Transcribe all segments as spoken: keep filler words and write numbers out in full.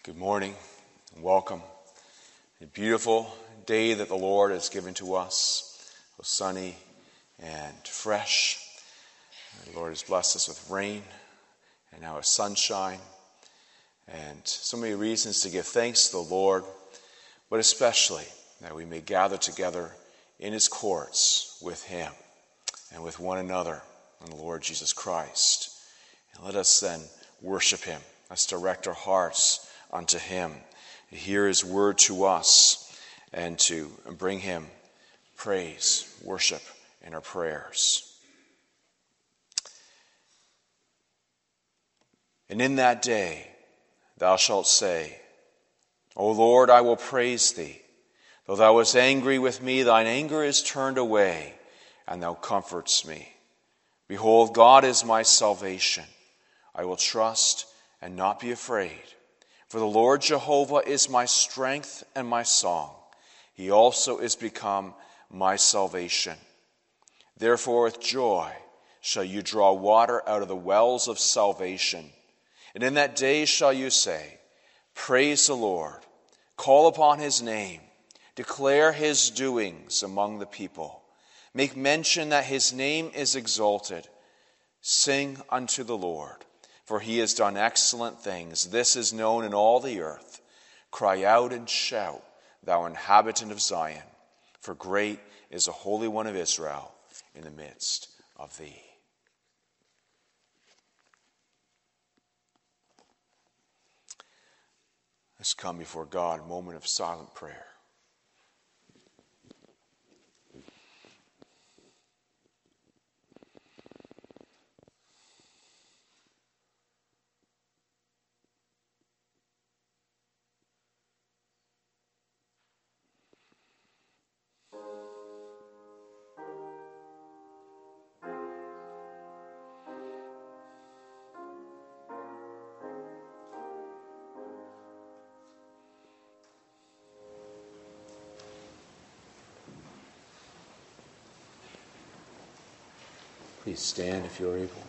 Good morning and welcome. A beautiful day that the Lord has given to us. It was sunny and fresh. The Lord has blessed us with rain and now a sunshine. And so many reasons to give thanks to the Lord, but especially that we may gather together in His courts with Him and with one another in the Lord Jesus Christ. And let us then worship Him. Let's direct our hearts unto Him, to hear His word to us, and to bring Him praise, worship, and our prayers. And in that day thou shalt say, O Lord, I will praise Thee. Though Thou wast angry with me, Thine anger is turned away, and Thou comforts me. Behold, God is my salvation. I will trust and not be afraid. For the Lord Jehovah is my strength and my song. He also is become my salvation. Therefore with joy shall you draw water out of the wells of salvation. And in that day shall you say, Praise the Lord, call upon His name, declare His doings among the people. Make mention that His name is exalted. Sing unto the Lord. For He has done excellent things. This is known in all the earth. Cry out and shout, thou inhabitant of Zion, for great is the Holy One of Israel in the midst of thee. Let's come before God, a moment of silent prayer. Please stand if you are able.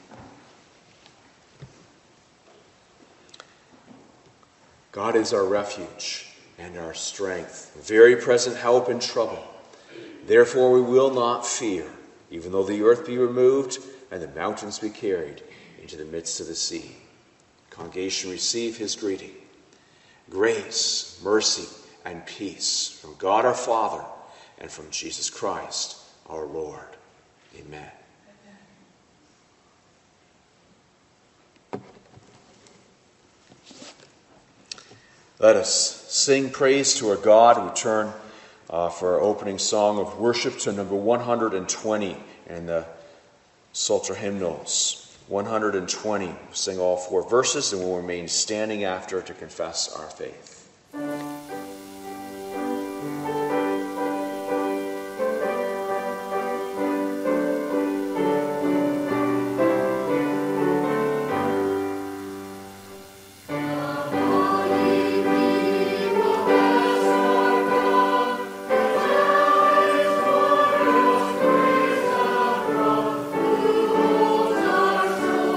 God is our refuge and our strength, a very present help in trouble. Therefore we will not fear, even though the earth be removed and the mountains be carried into the midst of the sea. Congregation, receive His greeting. Grace, mercy, and peace from God our Father and from Jesus Christ our Lord. Amen. Let us sing praise to our God. We turn uh, for our opening song of worship to number one hundred twenty in the Psalter hymnals. one hundred twenty. We'll sing all four verses and we'll remain standing after to confess our faith.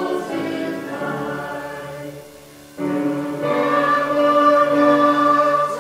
Thank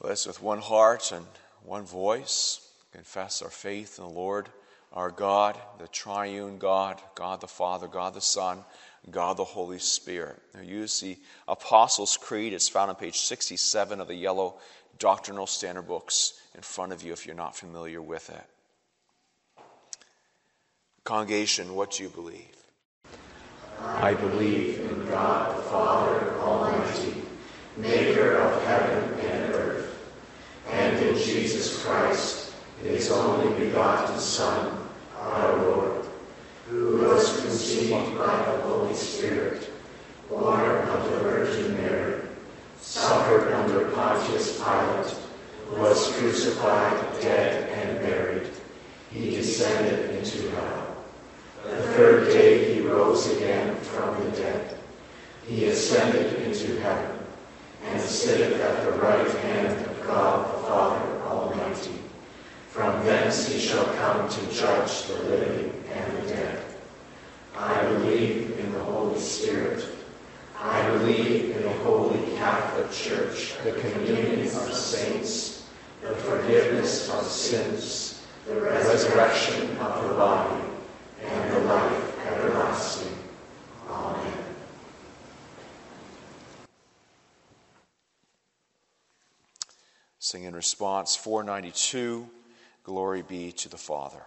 Let's with one heart and one voice confess our faith in the Lord, our God, the triune God, God the Father, God the Son, God the Holy Spirit. Now use the Apostles' Creed. It's found on page sixty-seven of the yellow doctrinal standard books in front of you if you're not familiar with it. Congregation, what do you believe? I believe in God the Father Almighty, maker of heaven and earth, and in Jesus Christ, his only begotten Son, our Lord, who was conceived by the Holy Spirit, born of the Virgin Mary, suffered under Pontius Pilate, was crucified, dead, and buried. He descended into hell. The third day he rose again from the dead. He ascended into heaven, and sitteth at the right hand of God the Father Almighty. From thence he shall come to judge the living and the dead. I believe in the Holy Spirit. I believe in the Holy Catholic Church, the communion of saints, the forgiveness of sins, the resurrection of the body, and the life everlasting. Amen. Sing in response four ninety-two, Glory be to the Father.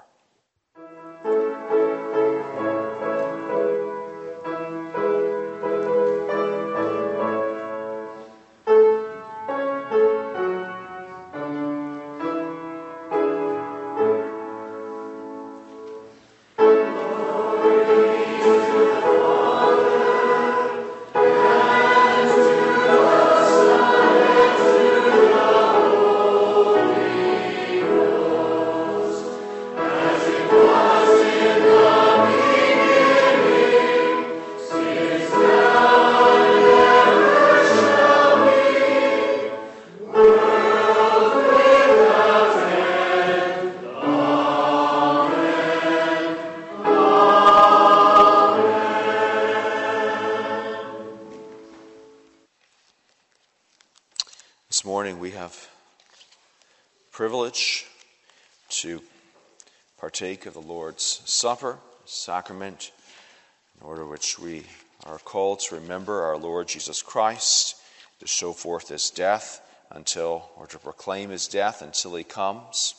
This morning we have privilege to partake of the Lord's Supper, sacrament, in order which we are called to remember our Lord Jesus Christ, to show forth his death until, or to proclaim his death until he comes.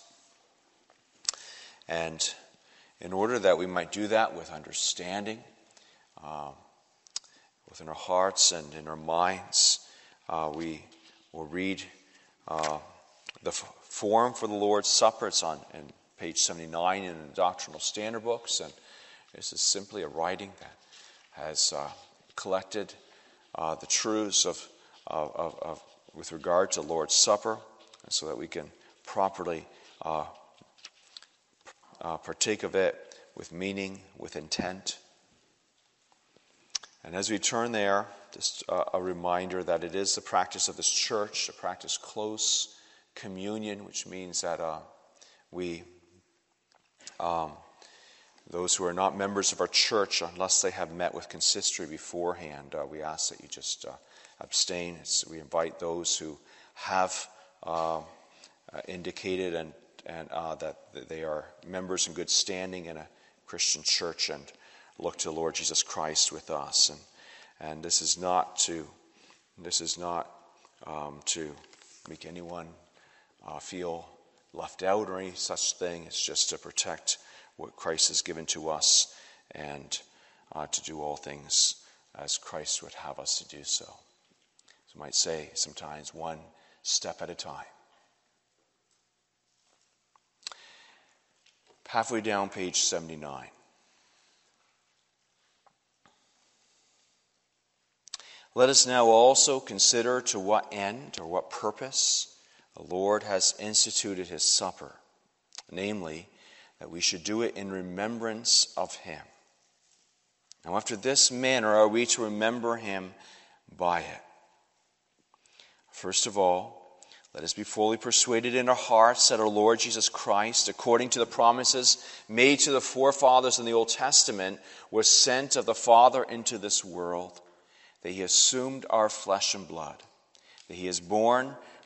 And in order that we might do that with understanding, uh, within our hearts and in our minds, uh, we will read uh, the f- form for the Lord's Supper. It's on in page seventy-nine in the doctrinal standard books, and this is simply a writing that has uh, collected uh, the truths of, of, of, of with regard to the Lord's Supper, and so that we can properly uh, uh, partake of it with meaning, with intent. And as we turn there, just uh, a reminder that it is the practice of this church to practice close communion, which means that uh, we, um, those who are not members of our church, unless they have met with consistory beforehand, uh, we ask that you just uh, abstain. It's, we invite those who have uh, uh, indicated and, and uh, that they are members in good standing in a Christian church and look to the Lord Jesus Christ with us. And and this is not to this is not um, to make anyone uh, feel left out or any such thing. It's just to protect what Christ has given to us and uh, to do all things as Christ would have us to do so. So you might say sometimes one step at a time. Halfway down page seventy-nine. Let us now also consider to what end or what purpose the Lord has instituted his supper, namely, that we should do it in remembrance of him. Now, after this manner are we to remember him by it. First of all, let us be fully persuaded in our hearts that our Lord Jesus Christ, according to the promises made to the forefathers in the Old Testament, was sent of the Father into this world, that he assumed our flesh and blood, that he is born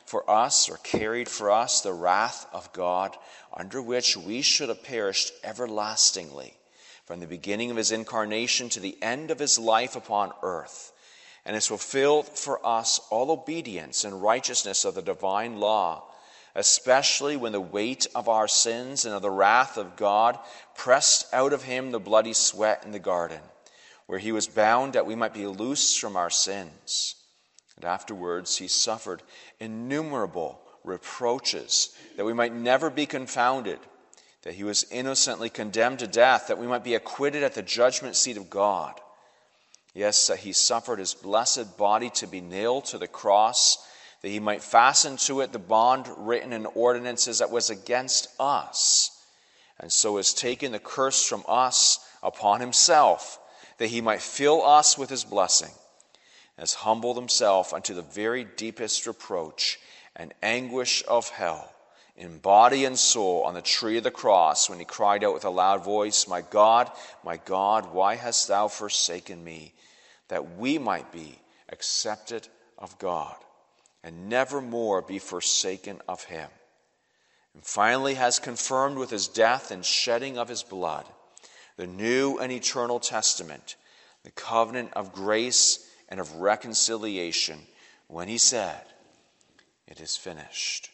for us, or carried for us, the wrath of God, under which we should have perished everlastingly, from the beginning of his incarnation to the end of his life upon earth, and has fulfilled for us all obedience and righteousness of the divine law, especially when the weight of our sins and of the wrath of God pressed out of him the bloody sweat in the garden, where he was bound that we might be loosed from our sins. And afterwards he suffered innumerable reproaches, that we might never be confounded, that he was innocently condemned to death, that we might be acquitted at the judgment seat of God. Yes, that he suffered his blessed body to be nailed to the cross, that he might fasten to it the bond written in ordinances that was against us, and so has taken the curse from us upon himself, that he might fill us with his blessing, has humbled himself unto the very deepest reproach and anguish of hell, in body and soul, on the tree of the cross, when he cried out with a loud voice, My God, my God, why hast thou forsaken me? That we might be accepted of God, and never more be forsaken of him. And finally has confirmed with his death and shedding of his blood the new and eternal testament, the covenant of grace and of reconciliation, when he said, It is finished.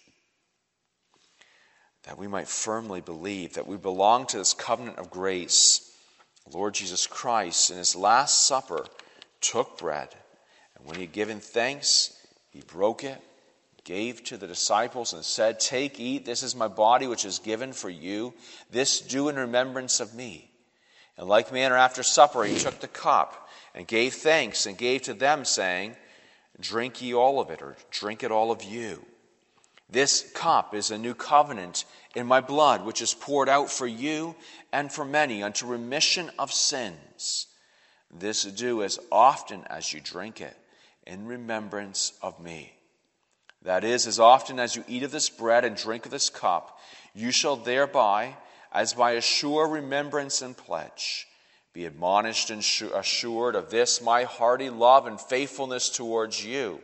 That we might firmly believe that we belong to this covenant of grace, the Lord Jesus Christ, in his last supper, took bread, and when he had given thanks, he broke it, gave to the disciples, and said, Take, eat, this is my body which is given for you. This do in remembrance of me. In like manner after supper he took the cup, and gave thanks, and gave to them, saying, Drink ye all of it, or drink it all of you. This cup is a new covenant in my blood, which is poured out for you and for many unto remission of sins. This do as often as you drink it, in remembrance of me. That is, as often as you eat of this bread and drink of this cup, you shall thereby, as by a sure remembrance and pledge, be admonished and assured of this my hearty love and faithfulness towards you,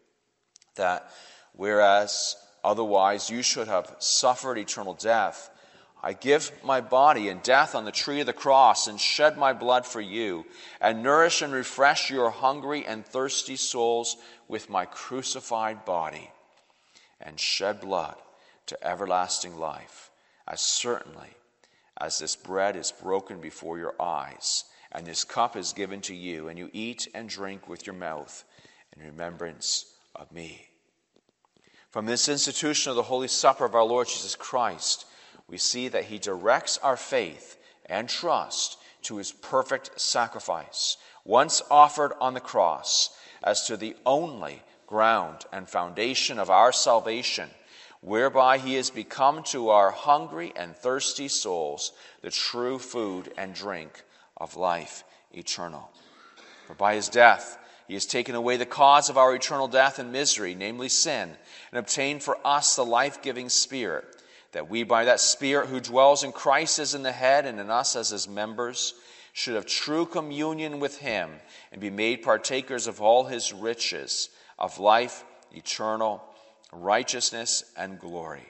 that whereas otherwise you should have suffered eternal death, I give my body in death on the tree of the cross, and shed my blood for you, and nourish and refresh your hungry and thirsty souls with my crucified body, and shed blood to everlasting life, as certainly as this bread is broken before your eyes, and this cup is given to you, and you eat and drink with your mouth in remembrance of me. From this institution of the Holy Supper of our Lord Jesus Christ, we see that he directs our faith and trust to his perfect sacrifice, once offered on the cross, as to the only ground and foundation of our salvation, whereby he has become to our hungry and thirsty souls the true food and drink of life eternal. For by his death he has taken away the cause of our eternal death and misery, namely sin, and obtained for us the life-giving Spirit, that we by that Spirit who dwells in Christ as in the head and in us as his members, should have true communion with him and be made partakers of all his riches, of life eternal, righteousness, and glory.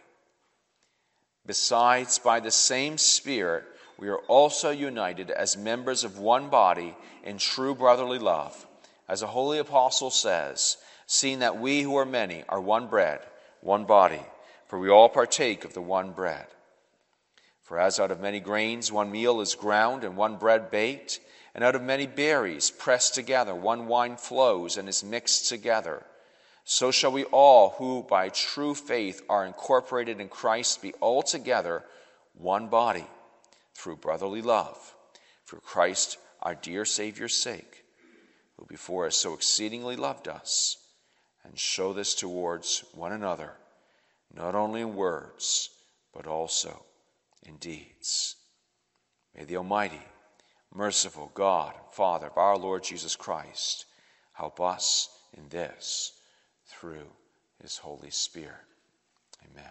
Besides, by the same Spirit, we are also united as members of one body in true brotherly love. As the Holy Apostle says, seeing that we who are many are one bread, one body, for we all partake of the one bread. For as out of many grains one meal is ground and one bread baked, and out of many berries pressed together one wine flows and is mixed together, so shall we all who by true faith are incorporated in Christ be altogether one body through brotherly love, for Christ our dear Savior's sake, who before us so exceedingly loved us, and show this towards one another, not only in words, but also in deeds. May the Almighty, merciful God and Father of our Lord Jesus Christ help us in this through his Holy Spirit. Amen.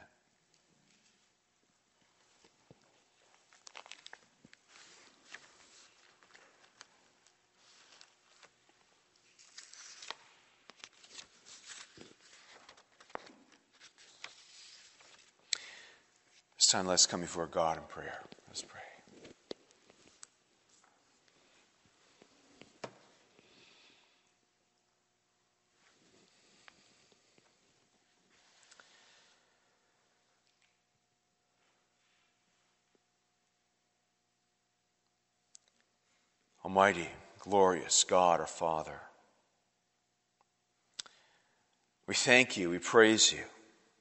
time, let's come before God in prayer. Let's pray. Almighty, glorious God, our Father, we thank you, we praise you,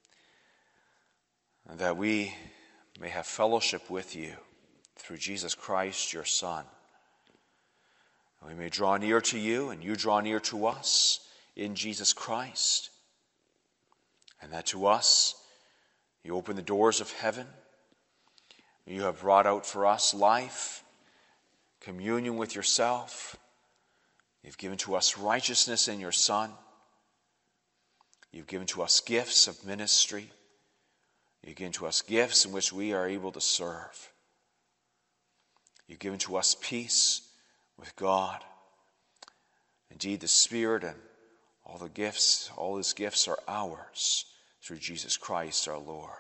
and that we may have fellowship with you through Jesus Christ, your Son. And we may draw near to you, and you draw near to us in Jesus Christ. And that to us, you open the doors of heaven. You have brought out for us life, communion with yourself. You've given to us righteousness in your Son. You've given to us gifts of ministry. You've given to us gifts in which we are able to serve. You've given to us peace with God. Indeed, the Spirit and all the gifts, all his gifts are ours through Jesus Christ our Lord.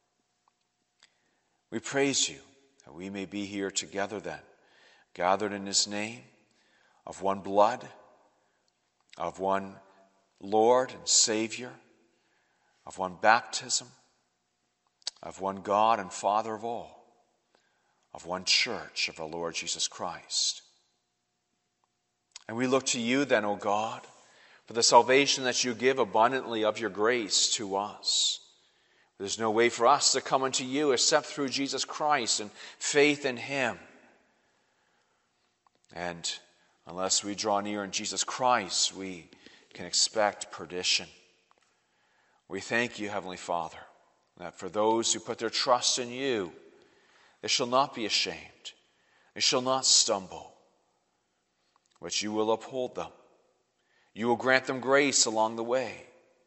We praise you that we may be here together then, gathered in his name, of one blood, of one Lord and Savior, of one baptism, of one God and Father of all, of one church of our Lord Jesus Christ. And we look to you then, O God, for the salvation that you give abundantly of your grace to us. There's no way for us to come unto you except through Jesus Christ and faith in him. And unless we draw near in Jesus Christ, we can expect perdition. We thank you, Heavenly Father, that for those who put their trust in you, they shall not be ashamed. They shall not stumble, but you will uphold them. You will grant them grace along the way.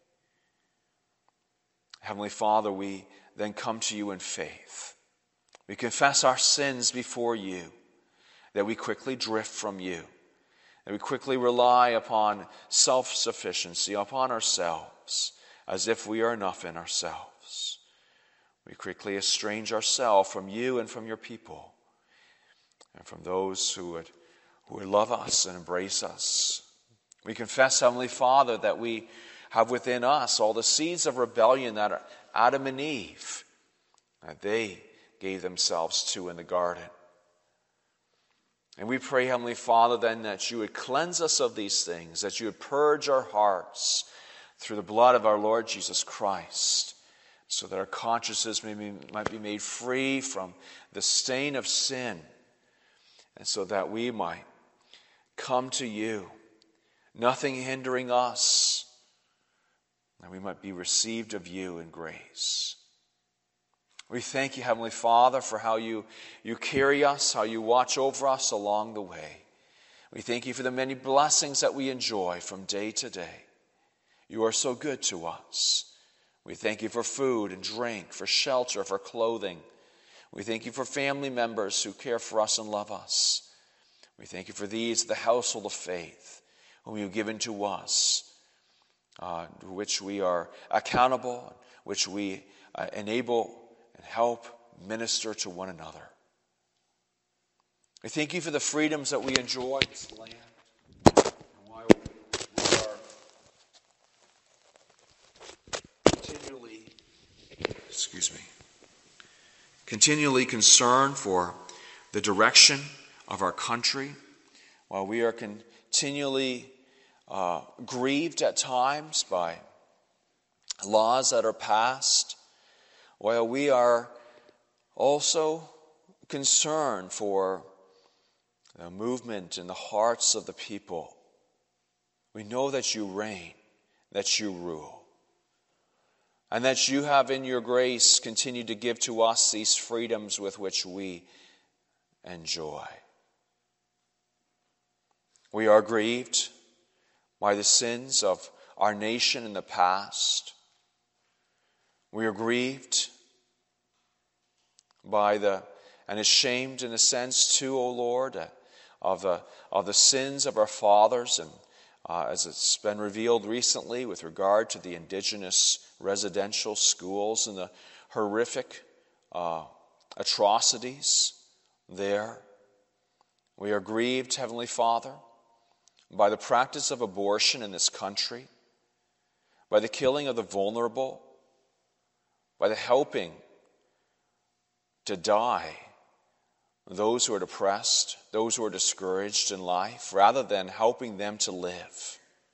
Heavenly Father, we then come to you in faith. We confess our sins before you, that we quickly drift from you, that we quickly rely upon self-sufficiency, upon ourselves, as if we are enough in ourselves. We quickly estrange ourselves from you and from your people, and from those who would, who would love us and embrace us. We confess, Heavenly Father, that we have within us all the seeds of rebellion that are Adam and Eve, that they gave themselves to in the garden. And we pray, Heavenly Father, then that you would cleanse us of these things, that you would purge our hearts through the blood of our Lord Jesus Christ, so that our consciences may be, might be made free from the stain of sin, and so that we might come to you, nothing hindering us, and we might be received of you in grace. We thank you, Heavenly Father, for how you, you carry us, how you watch over us along the way. We thank you for the many blessings that we enjoy from day to day. You are so good to us. We thank you for food and drink, for shelter, for clothing. We thank you for family members who care for us and love us. We thank you for these, the household of faith, whom you have given to us, uh, to which we are accountable, which we uh, enable and help minister to one another. We thank you for the freedoms that we enjoy in this land. And while we are continually, excuse me, continually concerned for the direction of our country, while we are continually uh, grieved at times by laws that are passed, while we are also concerned for the movement in the hearts of the people, we know that you reign, that you rule, and that you have in your grace continued to give to us these freedoms with which we enjoy. We are grieved by the sins of our nation in the past. We are grieved by the, and ashamed in a sense too, O Lord, of the, of the sins of our fathers, and uh, as it's been revealed recently with regard to the indigenous residential schools and the horrific uh, atrocities there. We are grieved, Heavenly Father, by the practice of abortion in this country, by the killing of the vulnerable, by the helping to die those who are depressed, those who are discouraged in life, rather than helping them to live.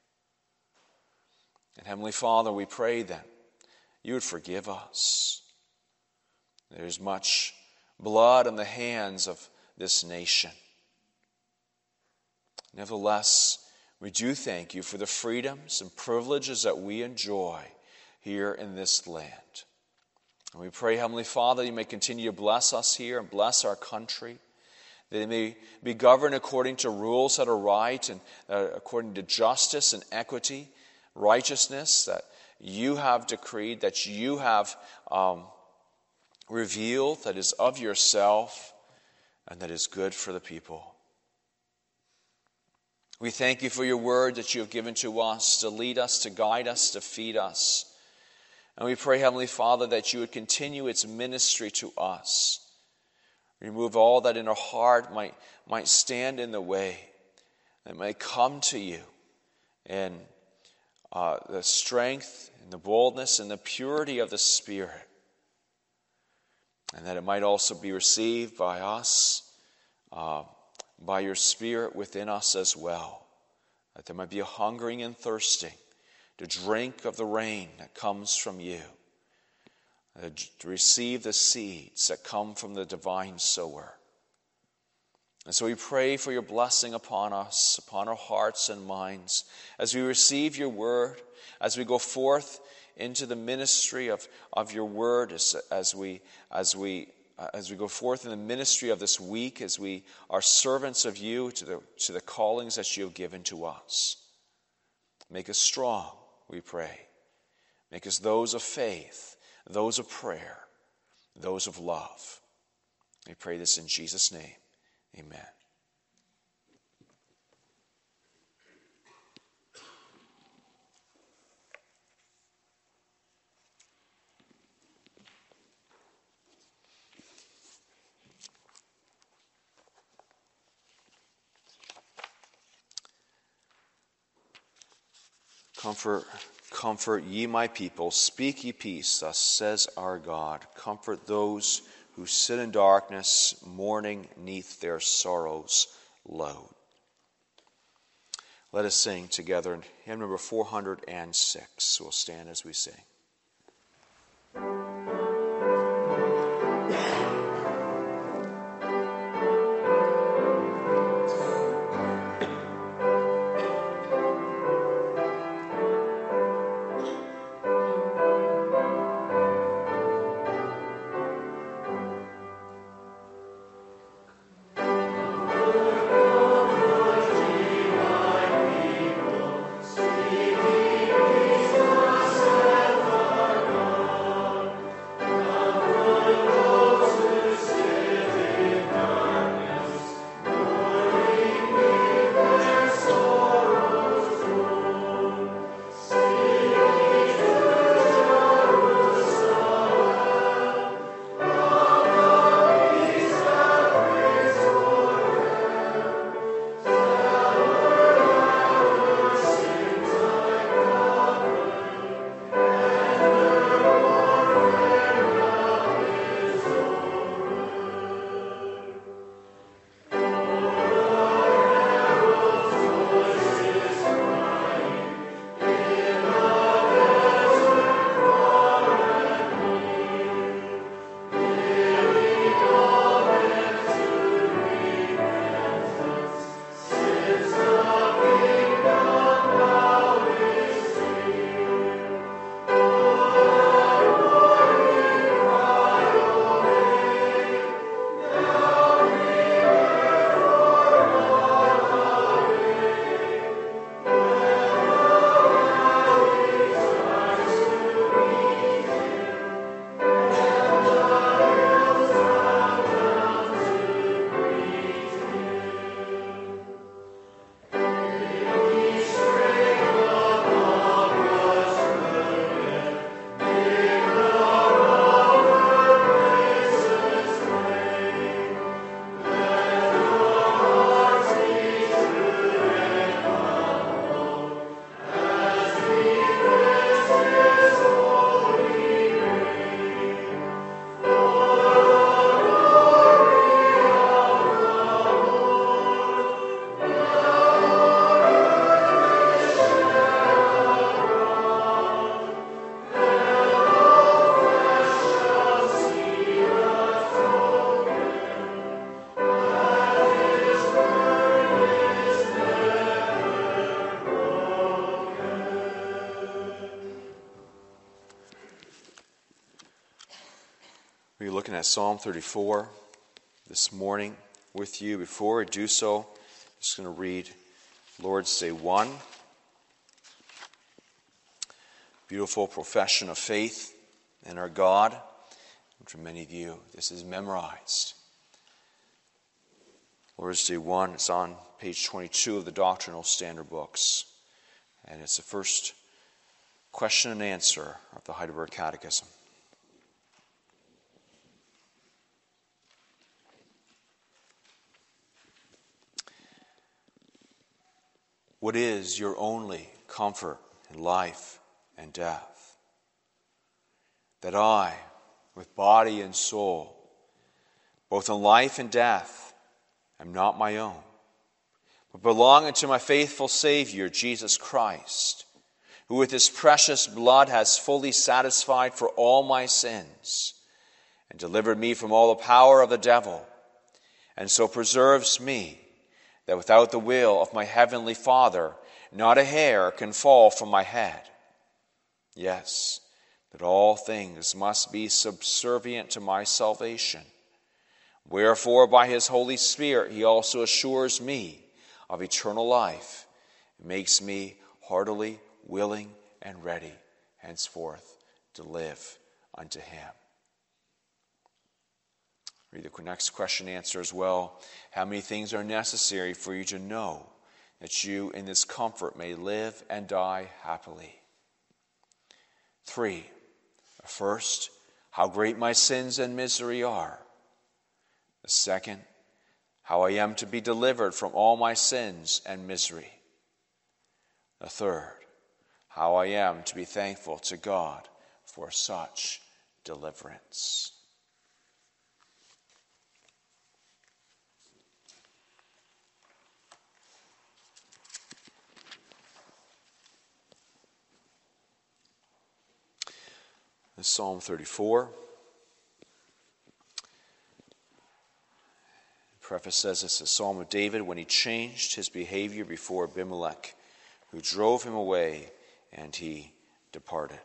And Heavenly Father, we pray then you would forgive us. There's much blood on the hands of this nation. Nevertheless, we do thank you for the freedoms and privileges that we enjoy here in this land. And we pray, Heavenly Father, you may continue to bless us here and bless our country, that it may be governed according to rules that are right and uh, according to justice and equity, righteousness that you have decreed, that you have um, revealed, that is of yourself and that is good for the people. We thank you for your word that you have given to us to lead us, to guide us, to feed us. And we pray, Heavenly Father, that you would continue its ministry to us. Remove all that in our heart might, might stand in the way, that may come to you in uh, the strength and the boldness and the purity of the Spirit. And that it might also be received by us, uh, by your Spirit within us as well. That there might be a hungering and thirsting to drink of the rain that comes from you, to receive the seeds that come from the divine sower. And so we pray for your blessing upon us, upon our hearts and minds, as we receive your word, as we go forth into the ministry of, of your word, as, as we as we uh, as we go forth in the ministry of this week, as we are servants of you to the to the callings that you have given to us. Make us strong, we pray. Make us those of faith, those of prayer, those of love. We pray this in Jesus' name. Amen. Comfort, comfort ye my people, speak ye peace, thus says our God. Comfort those who sit in darkness, mourning neath their sorrows load. Let us sing together in hymn number four hundred six. We'll stand as we sing. Speak We're looking at Psalm thirty-four this morning with you. Before I do so, I'm just going to read Lord's Day one. Beautiful profession of faith in our God. And for many of you, this is memorized. Lord's Day one, it's on page twenty-two of the Doctrinal Standard books. And it's the first question and answer of the Heidelberg Catechism. What is your only comfort in life and death? That I, with body and soul, both in life and death, am not my own, but belong unto my faithful Savior, Jesus Christ, who with his precious blood has fully satisfied for all my sins, and delivered me from all the power of the devil, and so preserves me, that without the will of my heavenly Father, not a hair can fall from my head. Yes, but all things must be subservient to my salvation. Wherefore, by his Holy Spirit, he also assures me of eternal life, and makes me heartily willing and ready henceforth to live unto him. Read the next question and answer as well. How many things are necessary for you to know that you in this comfort may live and die happily? Three. First, how great my sins and misery are. The second, how I am to be delivered from all my sins and misery. The third, how I am to be thankful to God for such deliverance. Psalm thirty-four. The preface says it's a psalm of David when he changed his behavior before Abimelech, who drove him away, and he departed.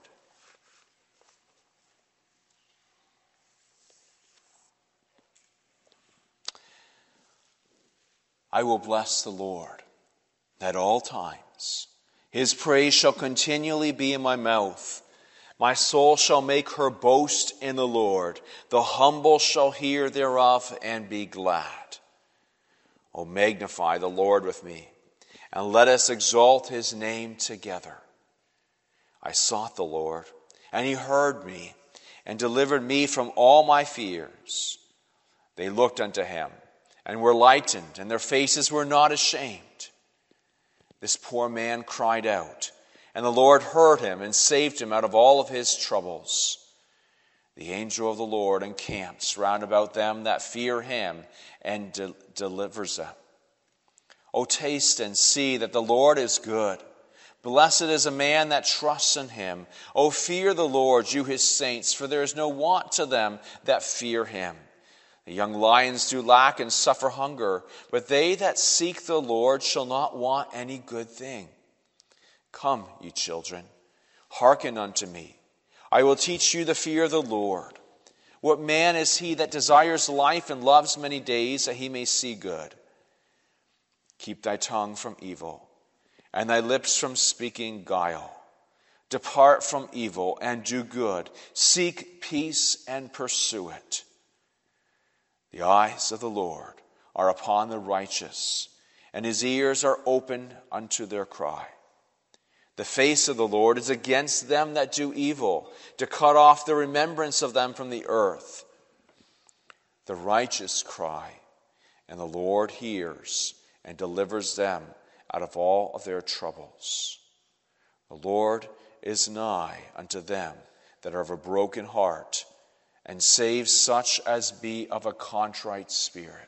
I will bless the Lord at all times. His praise shall continually be in my mouth. My soul shall make her boast in the Lord. The humble shall hear thereof and be glad. O magnify the Lord with me, and let us exalt his name together. I sought the Lord, and he heard me, and delivered me from all my fears. They looked unto him, and were lightened, and their faces were not ashamed. This poor man cried out, and the Lord heard him and saved him out of all of his troubles. The angel of the Lord encamps round about them that fear him and de- delivers them. O taste and see that the Lord is good. Blessed is a man that trusts in him. O fear the Lord, you his saints, for there is no want to them that fear him. The young lions do lack and suffer hunger, but they that seek the Lord shall not want any good thing. Come, ye children, hearken unto me. I will teach you the fear of the Lord. What man is he that desires life and loves many days, that he may see good? Keep thy tongue from evil, and thy lips from speaking guile. Depart from evil and do good. Seek peace and pursue it. The eyes of the Lord are upon the righteous, and his ears are open unto their cry. The face of the Lord is against them that do evil, to cut off the remembrance of them from the earth. The righteous cry, and the Lord hears and delivers them out of all of their troubles. The Lord is nigh unto them that are of a broken heart, and saves such as be of a contrite spirit.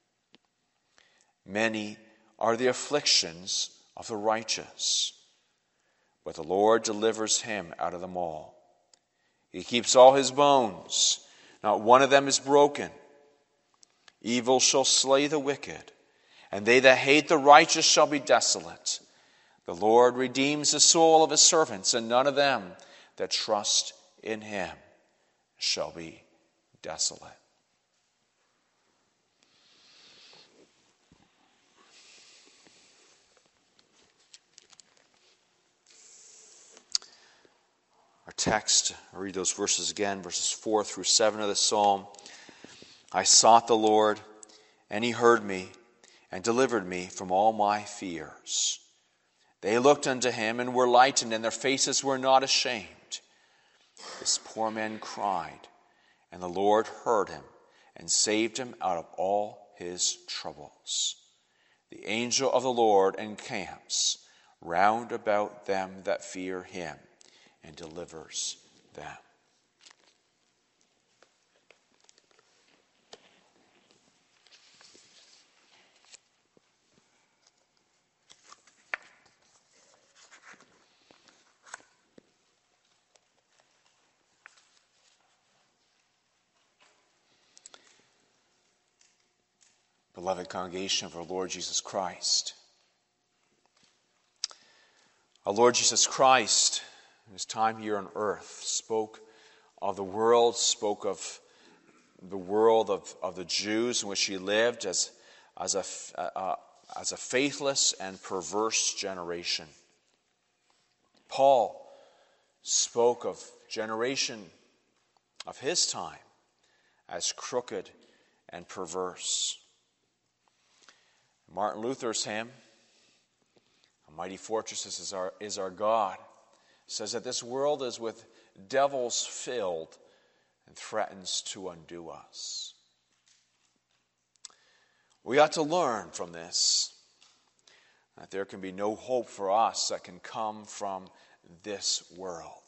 Many are the afflictions of the righteous, but the Lord delivers him out of them all. He keeps all his bones, not one of them is broken. Evil shall slay the wicked, and they that hate the righteous shall be desolate. The Lord redeems the soul of his servants, and none of them that trust in him shall be desolate. Our text, I'll read those verses again, verses four through seven of the psalm. I sought the Lord, and he heard me, and delivered me from all my fears. They looked unto him, and were lightened, and their faces were not ashamed. This poor man cried, and the Lord heard him, and saved him out of all his troubles. The angel of the Lord encamps round about them that fear him, and delivers them. Beloved congregation of our Lord Jesus Christ, our Lord Jesus Christ, in his time here on earth, spoke of the world, spoke of the world of, of the Jews in which he lived as, as, a, uh, as a faithless and perverse generation. Paul spoke of generation of his time as crooked and perverse. Martin Luther's hymn, "A Mighty Fortress is our, is our God," says that this world is with devils filled and threatens to undo us. We ought to learn from this that there can be no hope for us that can come from this world.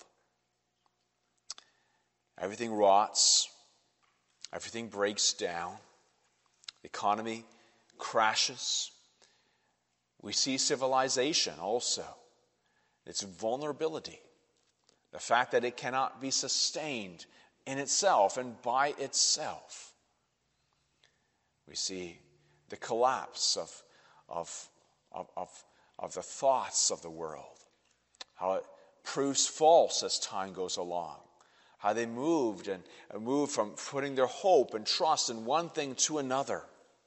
Everything rots, everything breaks down, the economy crashes. We see civilization also, its vulnerability, the fact that it cannot be sustained in itself and by itself. We see the collapse of, of, of, of, of the thoughts of the world, how it proves false as time goes along, how they moved and moved from putting their hope and trust in one thing to another.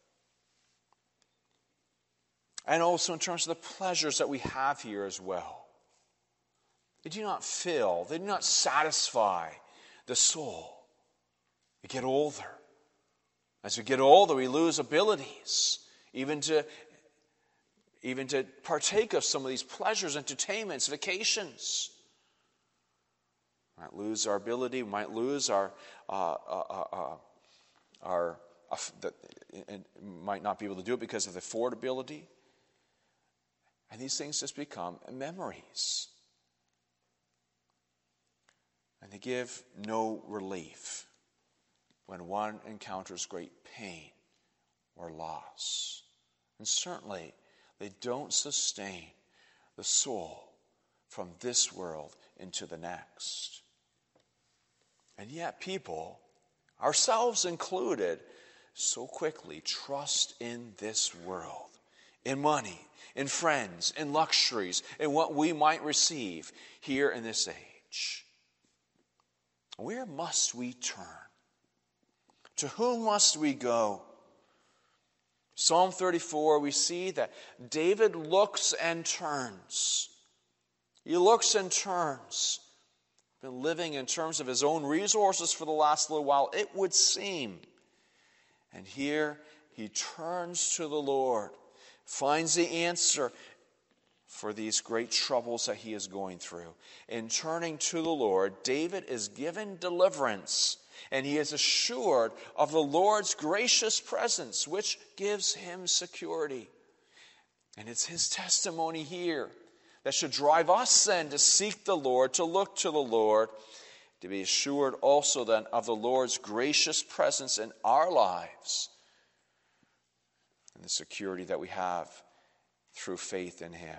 And also in terms of the pleasures that we have here as well. They do not fill, they do not satisfy the soul. We get older. As we get older, we lose abilities, even to, even to partake of some of these pleasures, entertainments, vacations. We might lose our ability, we might lose our, uh, uh, uh, our uh, the, and might not be able to do it because of the affordability. And these things just become memories. And they give no relief when one encounters great pain or loss. And certainly, they don't sustain the soul from this world into the next. And yet people, ourselves included, so quickly trust in this world, in money, in friends, in luxuries, in what we might receive here in this age. Where must we turn? To whom must we go? Psalm thirty-four, we see that David looks and turns. He looks and turns. Been living in terms of his own resources for the last little while, it would seem. And here he turns to the Lord, finds the answer for these great troubles that he is going through. In turning to the Lord, David is given deliverance, and he is assured of the Lord's gracious presence, which gives him security. And it's his testimony here that should drive us then to seek the Lord, to look to the Lord, to be assured also then of the Lord's gracious presence in our lives and the security that we have through faith in him.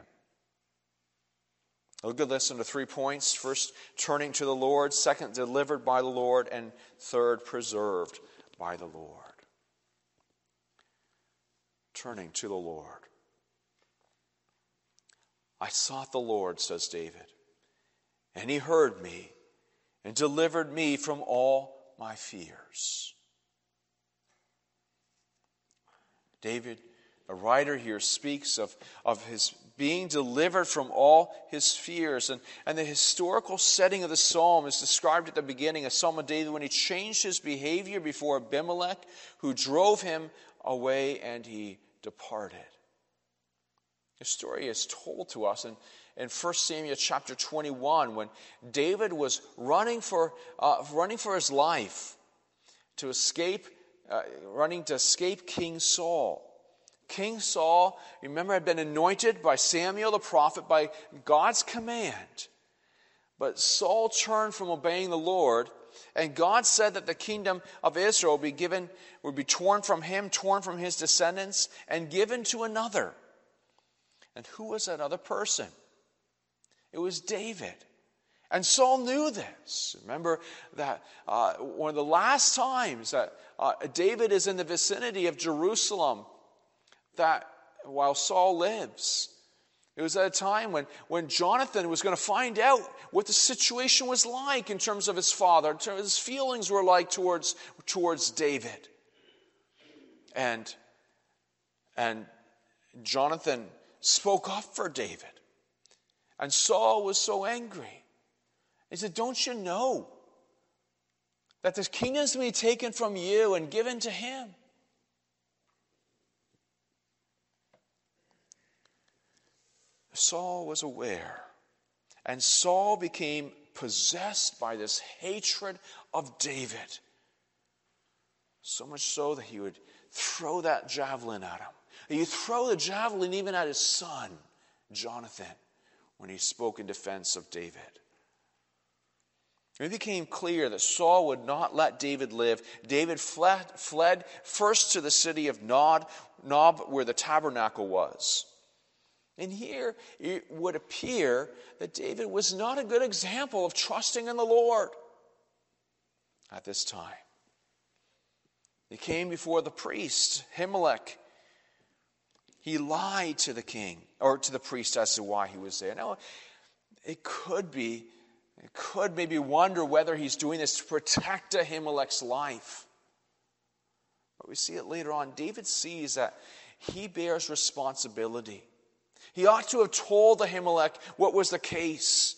A good listen to three points. First, turning to the Lord. Second, delivered by the Lord. And third, preserved by the Lord. Turning to the Lord. I sought the Lord, says David, and he heard me and delivered me from all my fears. David, a writer here, speaks of, of his being delivered from all his fears. And, and the historical setting of the psalm is described at the beginning, a psalm of David when he changed his behavior before Abimelech, who drove him away, and he departed. The story is told to us in, in First Samuel chapter twenty-one, when David was running for, uh, running for his life to escape, uh, running to escape King Saul. King Saul, remember, had been anointed by Samuel the prophet by God's command. But Saul turned from obeying the Lord, and God said that the kingdom of Israel would be given, would be torn from him, torn from his descendants, and given to another. And who was that other person? It was David. And Saul knew this. Remember that uh, one of the last times that uh, David is in the vicinity of Jerusalem, that while Saul lives, it was at a time when, when Jonathan was going to find out what the situation was like in terms of his father, in terms of his feelings were like towards, towards David. And, and Jonathan spoke up for David. And Saul was so angry. He said, don't you know that the kingdom is to be taken from you and given to him? Saul was aware, and Saul became possessed by this hatred of David. So much so that he would throw that javelin at him. He would throw the javelin even at his son, Jonathan, when he spoke in defense of David. It became clear that Saul would not let David live. David fled, fled first to the city of Nob, Nob, where the tabernacle was. And here it would appear that David was not a good example of trusting in the Lord at this time. He came before the priest, Ahimelech. He lied to the king, or to the priest as to why he was there. Now, it could be, it could maybe wonder whether he's doing this to protect Ahimelech's life. But we see it later on. David sees that he bears responsibility. He ought to have told Ahimelech what was the case,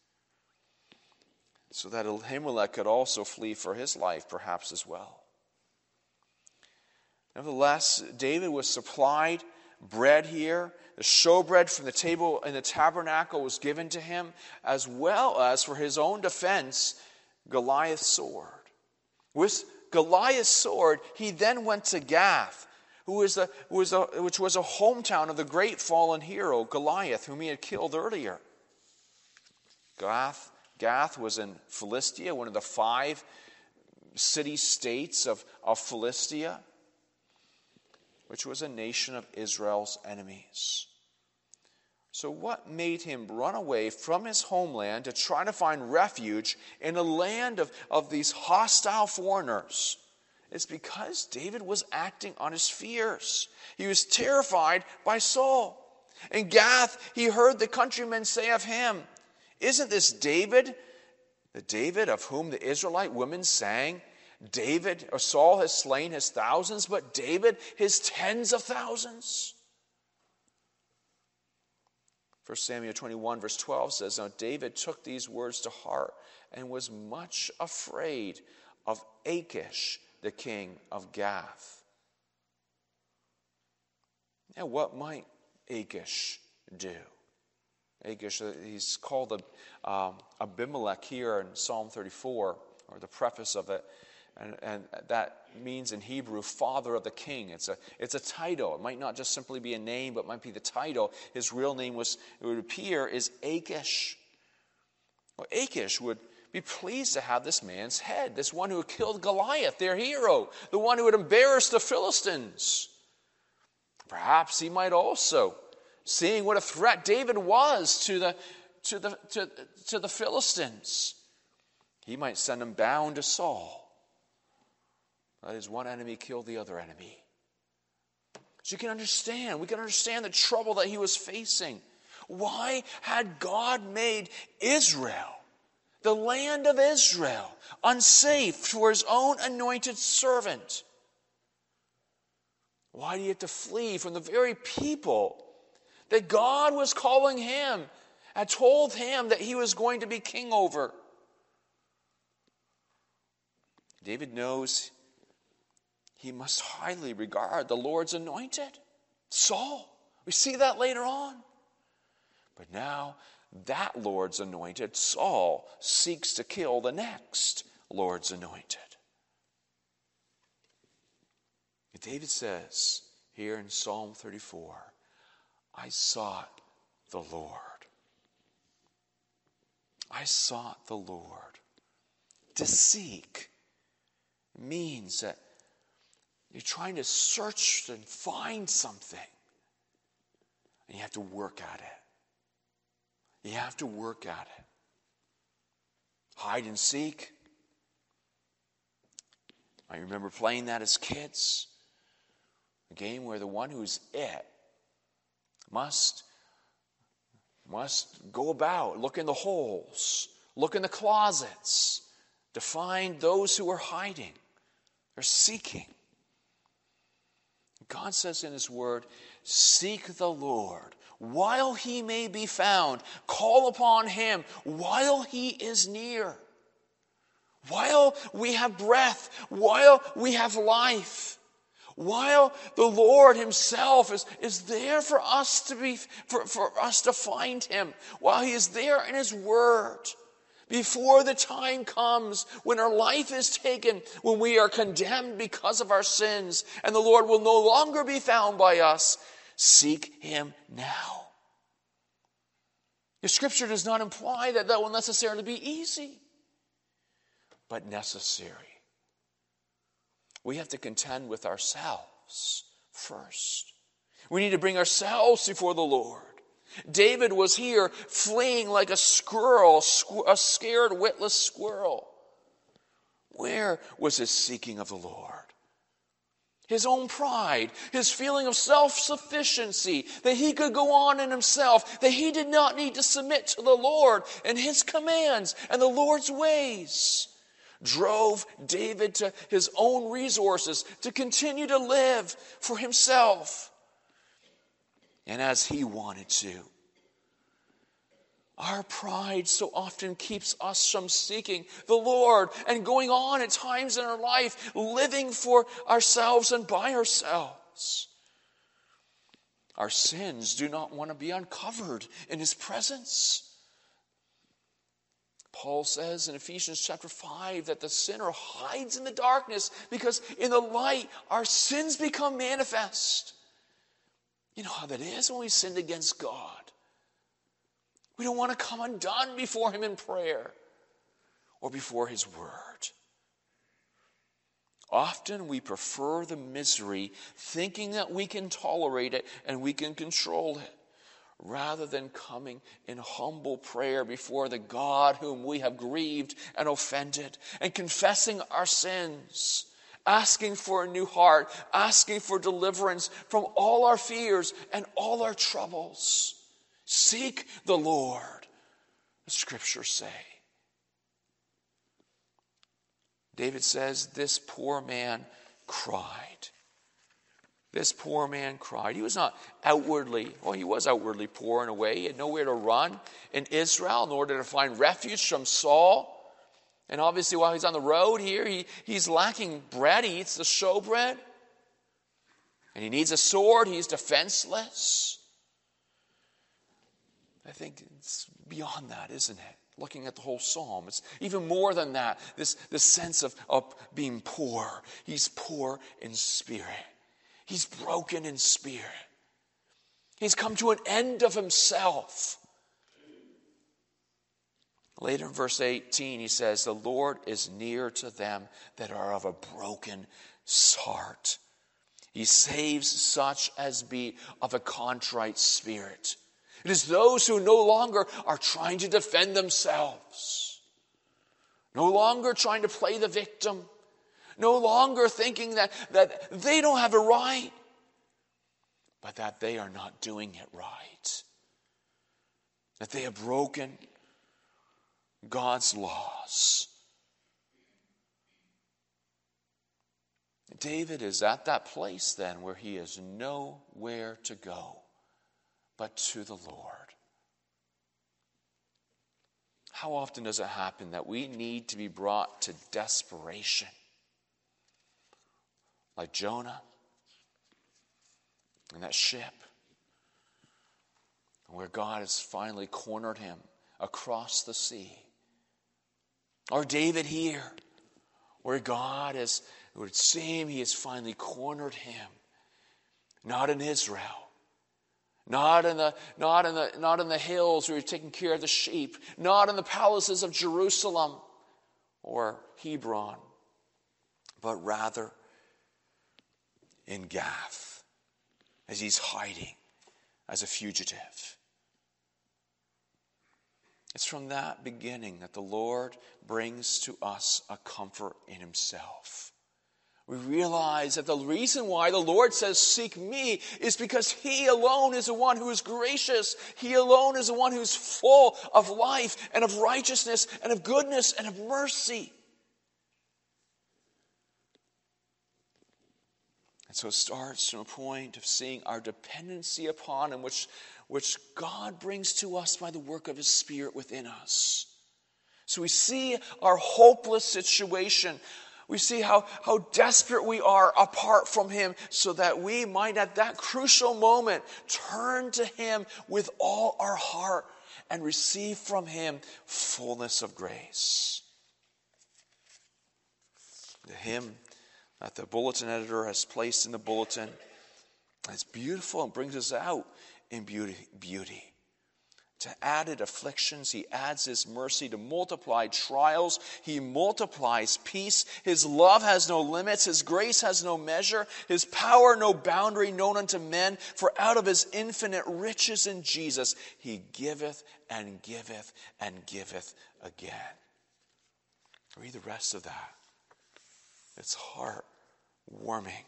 so that Ahimelech could also flee for his life, perhaps as well. Nevertheless, David was supplied bread here. The showbread from the table in the tabernacle was given to him, as well as, for his own defense, Goliath's sword. With Goliath's sword, he then went to Gath, who was a, who was a, which was a hometown of the great fallen hero, Goliath, whom he had killed earlier. Gath, Gath was in Philistia, one of the five city-states of, of Philistia, which was a nation of Israel's enemies. So what made him run away from his homeland to try to find refuge in a land of, of these hostile foreigners? It's because David was acting on his fears. He was terrified by Saul. In Gath, he heard the countrymen say of him, "Isn't this David, the David of whom the Israelite women sang, David or Saul has slain his thousands, but David his tens of thousands?" First Samuel twenty-one verse twelve says, "Now David took these words to heart and was much afraid of Achish, the king of Gath." Now, what might Achish do? Achish, he's called um, Abimelech here in Psalm thirty-four, or the preface of it. And, and that means in Hebrew, father of the king. It's a, it's a title. It might not just simply be a name, but it might be the title. His real name was, it would appear, is Achish. Well, Achish would be pleased to have this man's head, this one who had killed Goliath, their hero, the one who had embarrassed the Philistines. Perhaps he might also, seeing what a threat David was to the, to the, to, to the Philistines, he might send him bound to Saul. That is, one enemy killed the other enemy. So you can understand, we can understand the trouble that he was facing. Why had God made Israel, the land of Israel unsafe for his own anointed servant? Why did he have to flee from the very people that God was calling him and told him that he was going to be king over? David knows he must highly regard the Lord's anointed, Saul. We see that later on. But now that Lord's anointed, Saul, seeks to kill the next Lord's anointed. David says here in Psalm thirty-four, I sought the Lord. I sought the Lord. To seek means that you're trying to search and find something. And you have to work at it. You have to work at it. Hide and seek. I remember playing that as kids. A game where the one who's it must, must go about, look in the holes, look in the closets to find those who are hiding. They're seeking. God says in his word, seek the Lord while he may be found. Call upon him while he is near. While we have breath, while we have life. While the Lord himself is, is there for us to be for, for us to find him, while he is there in his word, before the time comes when our life is taken, when we are condemned because of our sins, and the Lord will no longer be found by us, seek him now. The scripture does not imply that that will necessarily be easy, but necessary. We have to contend with ourselves first. We need to bring ourselves before the Lord. David was here fleeing like a squirrel, a scared, witless squirrel. Where was his seeking of the Lord? His own pride, his feeling of self-sufficiency, that he could go on in himself, that he did not need to submit to the Lord and his commands and the Lord's ways, drove David to his own resources to continue to live for himself and as he wanted to. Our pride so often keeps us from seeking the Lord and going on at times in our life, living for ourselves and by ourselves. Our sins do not want to be uncovered in his presence. Paul says in Ephesians chapter five that the sinner hides in the darkness because in the light our sins become manifest. You know how that is when we sinned against God. We don't want to come undone before him in prayer or before his word. Often we prefer the misery, thinking that we can tolerate it and we can control it, rather than coming in humble prayer before the God whom we have grieved and offended, and confessing our sins, asking for a new heart, asking for deliverance from all our fears and all our troubles. Seek the Lord, the scriptures say. David says, this poor man cried. This poor man cried. He was not outwardly, well, he was outwardly poor in a way. He had nowhere to run in Israel in order to find refuge from Saul. And obviously while he's on the road here, he, he's lacking bread. He eats the showbread. And he needs a sword. He's defenseless. I think it's beyond that, isn't it? Looking at the whole psalm, it's even more than that. This, this sense of, of being poor. He's poor in spirit. He's broken in spirit. He's come to an end of himself. Later in verse eighteen, he says, the Lord is near to them that are of a broken heart. He saves such as be of a contrite spirit. It is those who no longer are trying to defend themselves. No longer trying to play the victim. No longer thinking that, that they don't have a right, but that they are not doing it right. That they have broken God's laws. David is at that place then where he has nowhere to go but to the Lord. How often does it happen that we need to be brought to desperation? Like Jonah in that ship, where God has finally cornered him across the sea. Or David here, where God has, it would seem he has finally cornered him. Not in Israel. Not in the, not in the, not in the hills where he's taking care of the sheep. Not in the palaces of Jerusalem or Hebron. But rather in Gath, as he's hiding as a fugitive. It's from that beginning that the Lord brings to us a comfort in himself. We realize that the reason why the Lord says, seek me, is because he alone is the one who is gracious. He alone is the one who is full of life and of righteousness and of goodness and of mercy. And so it starts from a point of seeing our dependency upon him, which, which God brings to us by the work of his Spirit within us. So we see our hopeless situation. We see how, how desperate we are apart from him, so that we might at that crucial moment turn to him with all our heart and receive from him fullness of grace. The hymn that the bulletin editor has placed in the bulletin is beautiful and brings us out in beauty. beauty. To added afflictions, he adds his mercy. To multiply trials, he multiplies peace. His love has no limits. His grace has no measure. His power no boundary known unto men. For out of his infinite riches in Jesus, he giveth and giveth and giveth again. Read the rest of that. It's heart-warming.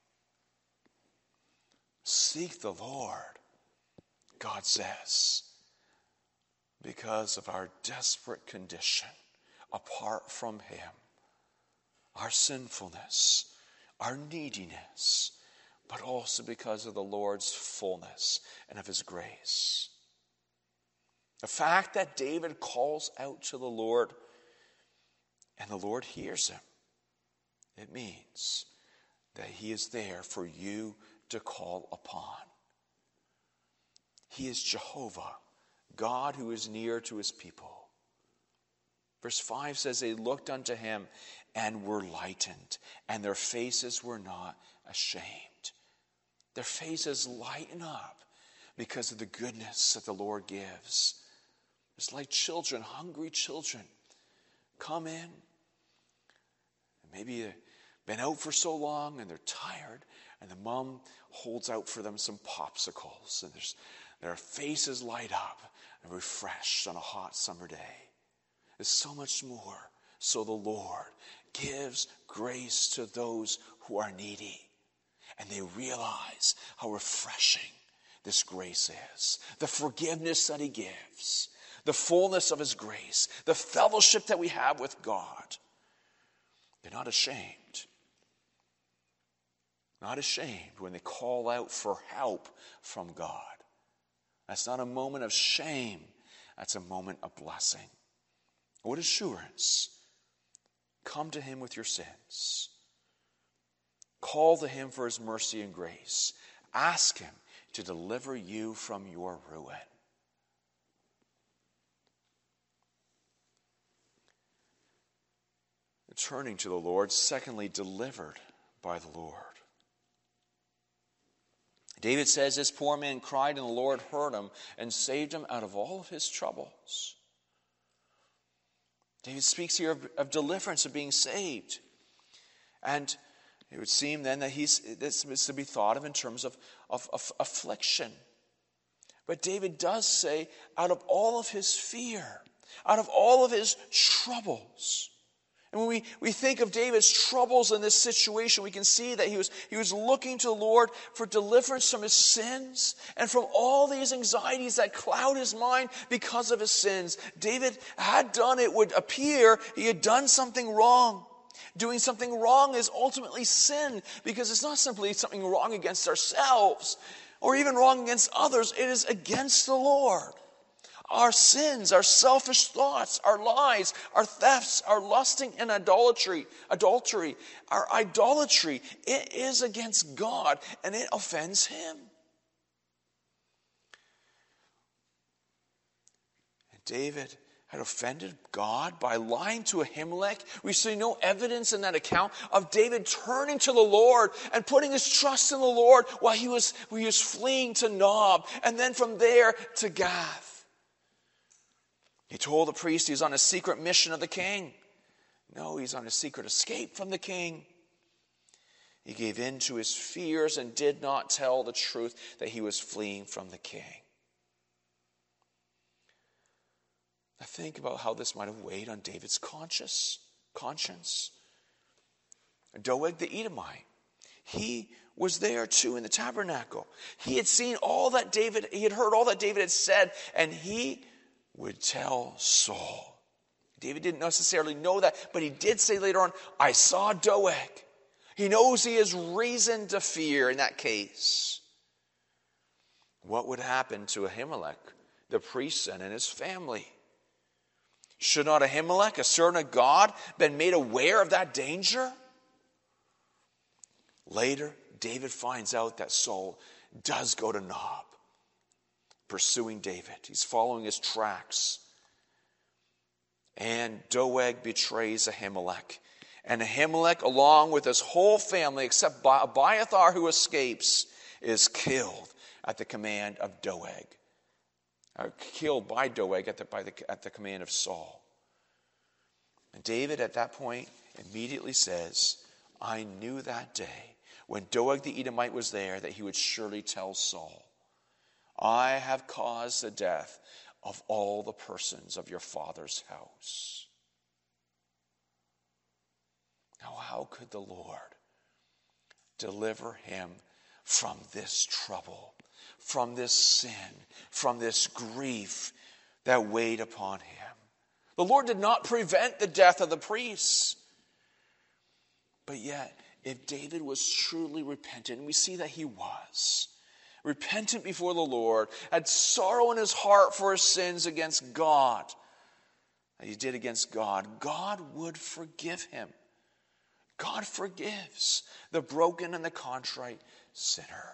Seek the Lord, God says, because of our desperate condition apart from him, our sinfulness, our neediness, but also because of the Lord's fullness and of his grace. The fact that David calls out to the Lord and the Lord hears him, it means that he is there for you to call upon. He is Jehovah, God who is near to his people. Verse five says, they looked unto him and were lightened, and their faces were not ashamed. Their faces lighten up because of the goodness that the Lord gives. It's like children, hungry children, come in, and maybe they've been out for so long and they're tired, and the mom holds out for them some popsicles, and there's, their faces light up and refreshed on a hot summer day. There's so much more. So the Lord gives grace to those who are needy, and they realize how refreshing this grace is. The forgiveness that he gives, the fullness of his grace, the fellowship that we have with God. They're not ashamed. Not ashamed when they call out for help from God. That's not a moment of shame. That's a moment of blessing. What assurance? Come to him with your sins. Call to him for his mercy and grace. Ask him to deliver you from your ruin. Turning to the Lord, secondly, delivered by the Lord. David says, this poor man cried, and the Lord heard him and saved him out of all of his troubles. David speaks here of, of deliverance, of being saved. And it would seem then that he's, this is to be thought of in terms of, of, of affliction. But David does say, out of all of his fear, out of all of his troubles. And when we, we think of David's troubles in this situation, we can see that he was, he was looking to the Lord for deliverance from his sins and from all these anxieties that cloud his mind because of his sins. David had done, it would appear, he had done something wrong. Doing something wrong is ultimately sin, because it's not simply something wrong against ourselves or even wrong against others. It is against the Lord. Our sins, our selfish thoughts, our lies, our thefts, our lusting and idolatry, adultery, our idolatry, it is against God and it offends him. And David had offended God by lying to Ahimelech. We see no evidence in that account of David turning to the Lord and putting his trust in the Lord while he was, while he was fleeing to Nob, and then from there to Gath. He told the priest he's on a secret mission of the king. No, he's on a secret escape from the king. He gave in to his fears and did not tell the truth that he was fleeing from the king. Now think about how this might have weighed on David's conscience. conscience. Doeg the Edomite, he was there too in the tabernacle. He had seen all that David, he had heard all that David had said, and he would tell Saul. David didn't necessarily know that, but he did say later on, I saw Doeg. He knows he has reason to fear in that case. What would happen to Ahimelech, the priest, and his family? Should not Ahimelech, a servant of God, been made aware of that danger? Later, David finds out that Saul does go to Nob, pursuing David. He's following his tracks. And Doeg betrays Ahimelech. And Ahimelech, along with his whole family, except Abiathar, who escapes, is killed at the command of Doeg. Or killed by Doeg at the, by the, at the command of Saul. And David at that point immediately says, I knew that day when Doeg the Edomite was there that he would surely tell Saul, I have caused the death of all the persons of your father's house. Now, how could the Lord deliver him from this trouble, from this sin, from this grief that weighed upon him? The Lord did not prevent the death of the priests. But yet, if David was truly repentant, and we see that he was, repentant before the Lord, had sorrow in his heart for his sins against God, that he did against God, God would forgive him. God forgives the broken and the contrite sinner.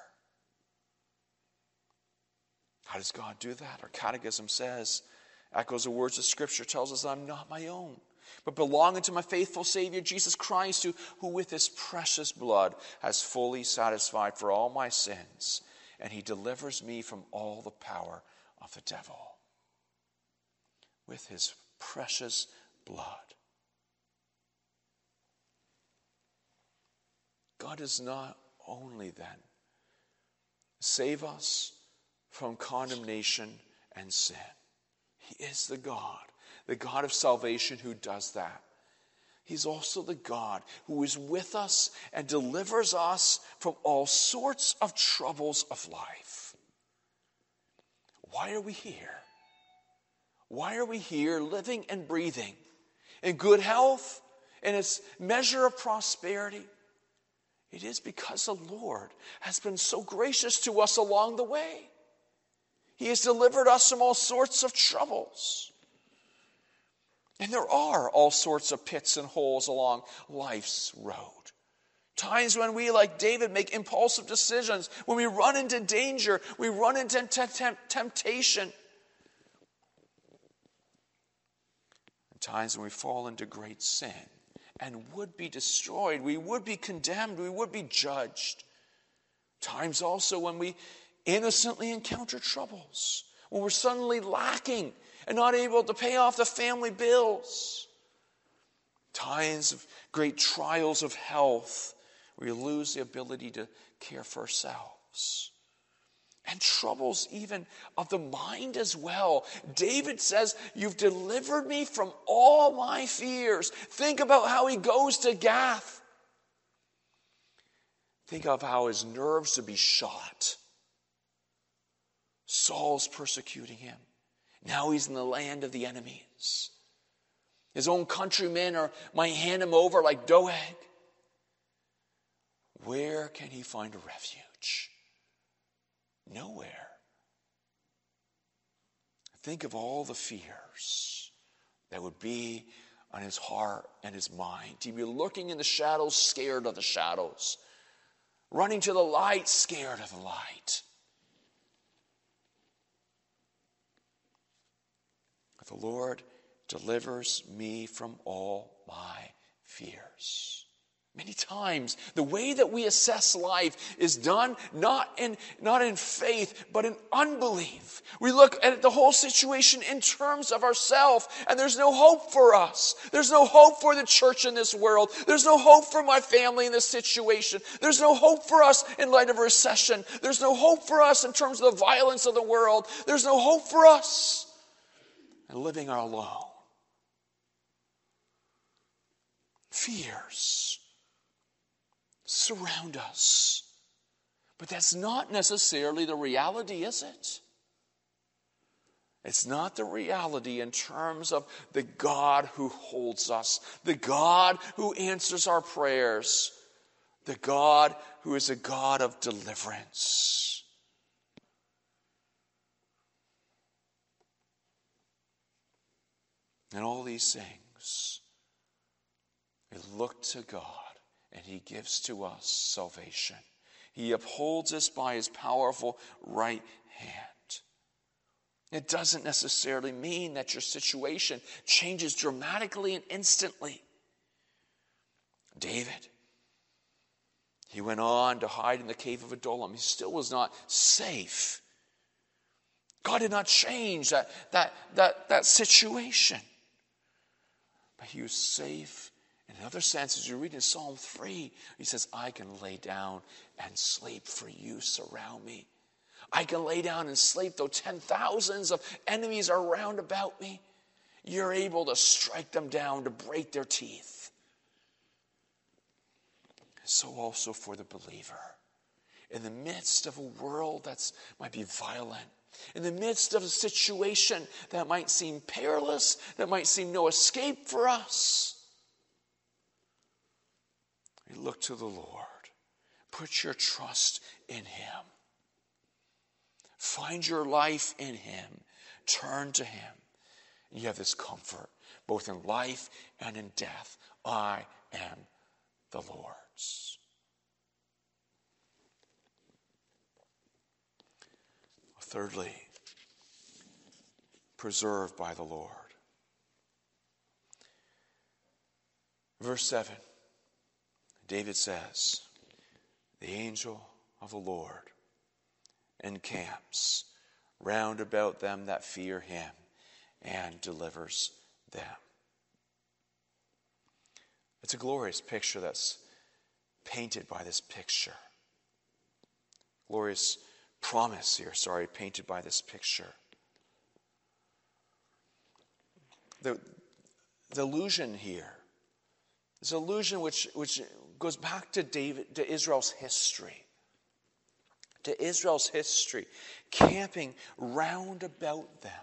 How does God do that? Our catechism says, echoes the words of Scripture, tells us that I'm not my own, but belong unto my faithful Savior, Jesus Christ, who, who with his precious blood has fully satisfied for all my sins, and he delivers me from all the power of the devil. With his precious blood. God does not only then save us from condemnation and sin. He is the God, the God of salvation who does that. He's also the God who is with us and delivers us from all sorts of troubles of life. Why are we here? Why are we here living and breathing in good health, in its measure of prosperity? It is because the Lord has been so gracious to us along the way. He has delivered us from all sorts of troubles. And there are all sorts of pits and holes along life's road. Times when we, like David, make impulsive decisions. When we run into danger, we run into temptation. And times when we fall into great sin and would be destroyed. We would be condemned. We would be judged. Times also when we innocently encounter troubles. When we're suddenly lacking and not able to pay off the family bills. Times of great trials of health where we lose the ability to care for ourselves. and troubles even of the mind as well. David says, you've delivered me from all my fears. Think about how he goes to Gath. Think of how his nerves would be shot. Saul's persecuting him. Now he's in the land of the enemies. His own countrymen are, might hand him over like Doeg. Where can he find a refuge? Nowhere. Think of all the fears that would be on his heart and his mind. He'd be looking in the shadows, scared of the shadows. Running to the light, scared of the light. The Lord delivers me from all my fears. Many times, the way that we assess life is done not in, not in faith, but in unbelief. We look at the whole situation in terms of ourselves, and there's no hope for us. There's no hope for the church in this world. There's no hope for my family in this situation. There's no hope for us in light of recession. There's no hope for us in terms of the violence of the world. There's no hope for us. And living alone. Fears surround us. But that's not necessarily the reality, is it? It's not the reality in terms of the God who holds us, the God who answers our prayers, the God who is a God of deliverance. And all these things, we look to God and he gives to us salvation. He upholds us by his powerful right hand. It doesn't necessarily mean that your situation changes dramatically and instantly. David, he went on to hide in the cave of Adullam. He still was not safe. God did not change that, that, that, that situation. But he was safe. In other senses, you read in Psalm three, he says, I can lay down and sleep, for you surround me. I can lay down and sleep, though ten thousands of enemies are round about me. You're able to strike them down, to break their teeth. So also for the believer. In the midst of a world that might be violent, in the midst of a situation that might seem perilous, that might seem no escape for us, we look to the Lord. Put your trust in him. Find your life in him. Turn to him. And you have this comfort, both in life and in death. I am the Lord's. Thirdly, preserved by the Lord. Verse seven, David says, the angel of the Lord encamps round about them that fear him and delivers them. It's a glorious picture that's painted by this picture. Glorious promise here, sorry, painted by this picture. The, the allusion here is an allusion which, which goes back to David, to Israel's history. To Israel's history, camping round about them.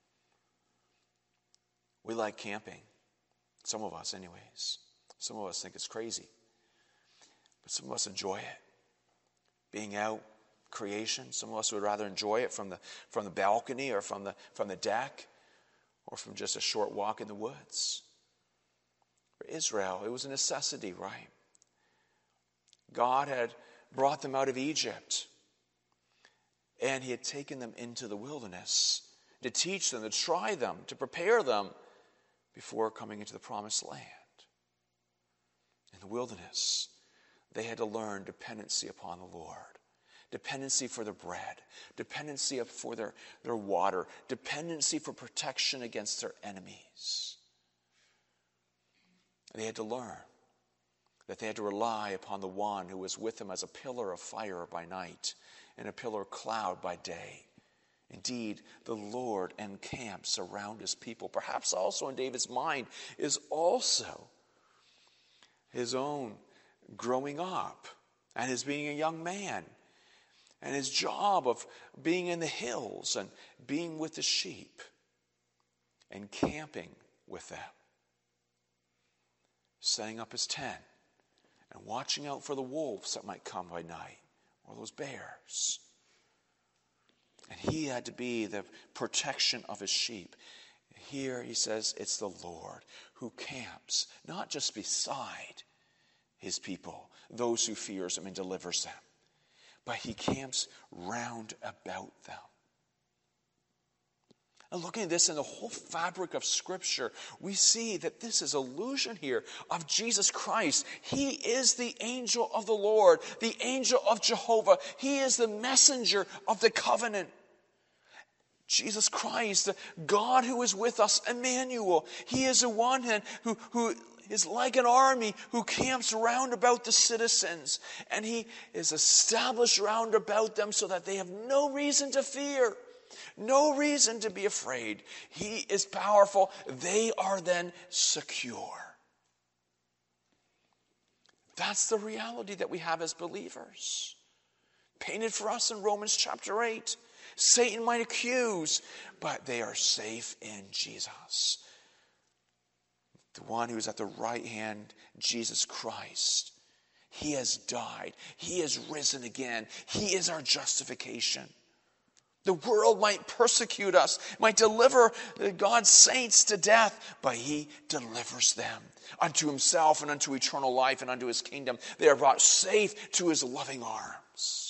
We like camping. Some of us, anyways. Some of us think it's crazy. But some of us enjoy it. Being out, creation. Some of us would rather enjoy it from the from the balcony or from the from the deck or from just a short walk in the woods. For Israel, it was a necessity, right? God had brought them out of Egypt, and he had taken them into the wilderness to teach them, to try them, to prepare them before coming into the promised land. In the wilderness, they had to learn dependency upon the Lord. Dependency for their bread, dependency for their, their water, dependency for protection against their enemies. They had to learn. that they had to rely upon the one who was with them as a pillar of fire by night and a pillar of cloud by day. Indeed, the Lord encamps around his people. Perhaps also in David's mind is also his own growing up and his being a young man and his job of being in the hills and being with the sheep and camping with them, setting up his tent and watching out for the wolves that might come by night or those bears. And he had to be the protection of his sheep. Here he says it's the Lord who camps, not just beside his people, those who fears him and delivers them, but he camps round about them. And looking at this in the whole fabric of Scripture, we see that this is allusion here of Jesus Christ. He is the angel of the Lord, the angel of Jehovah. He is the messenger of the covenant. Jesus Christ, the God who is with us, Emmanuel. He is the one who, who is like an army who camps round about the citizens. And he is established round about them so that they have no reason to fear. No reason to be afraid. He is powerful. They are then secure. That's the reality that we have as believers. Painted for us in Romans chapter eight. Satan might accuse, but they are safe in Jesus. The one who is at the right hand, Jesus Christ. He has died. He has risen again. He is our justification. The world might persecute us, might deliver God's saints to death, but he delivers them unto himself and unto eternal life and unto his kingdom. They are brought safe to his loving arms.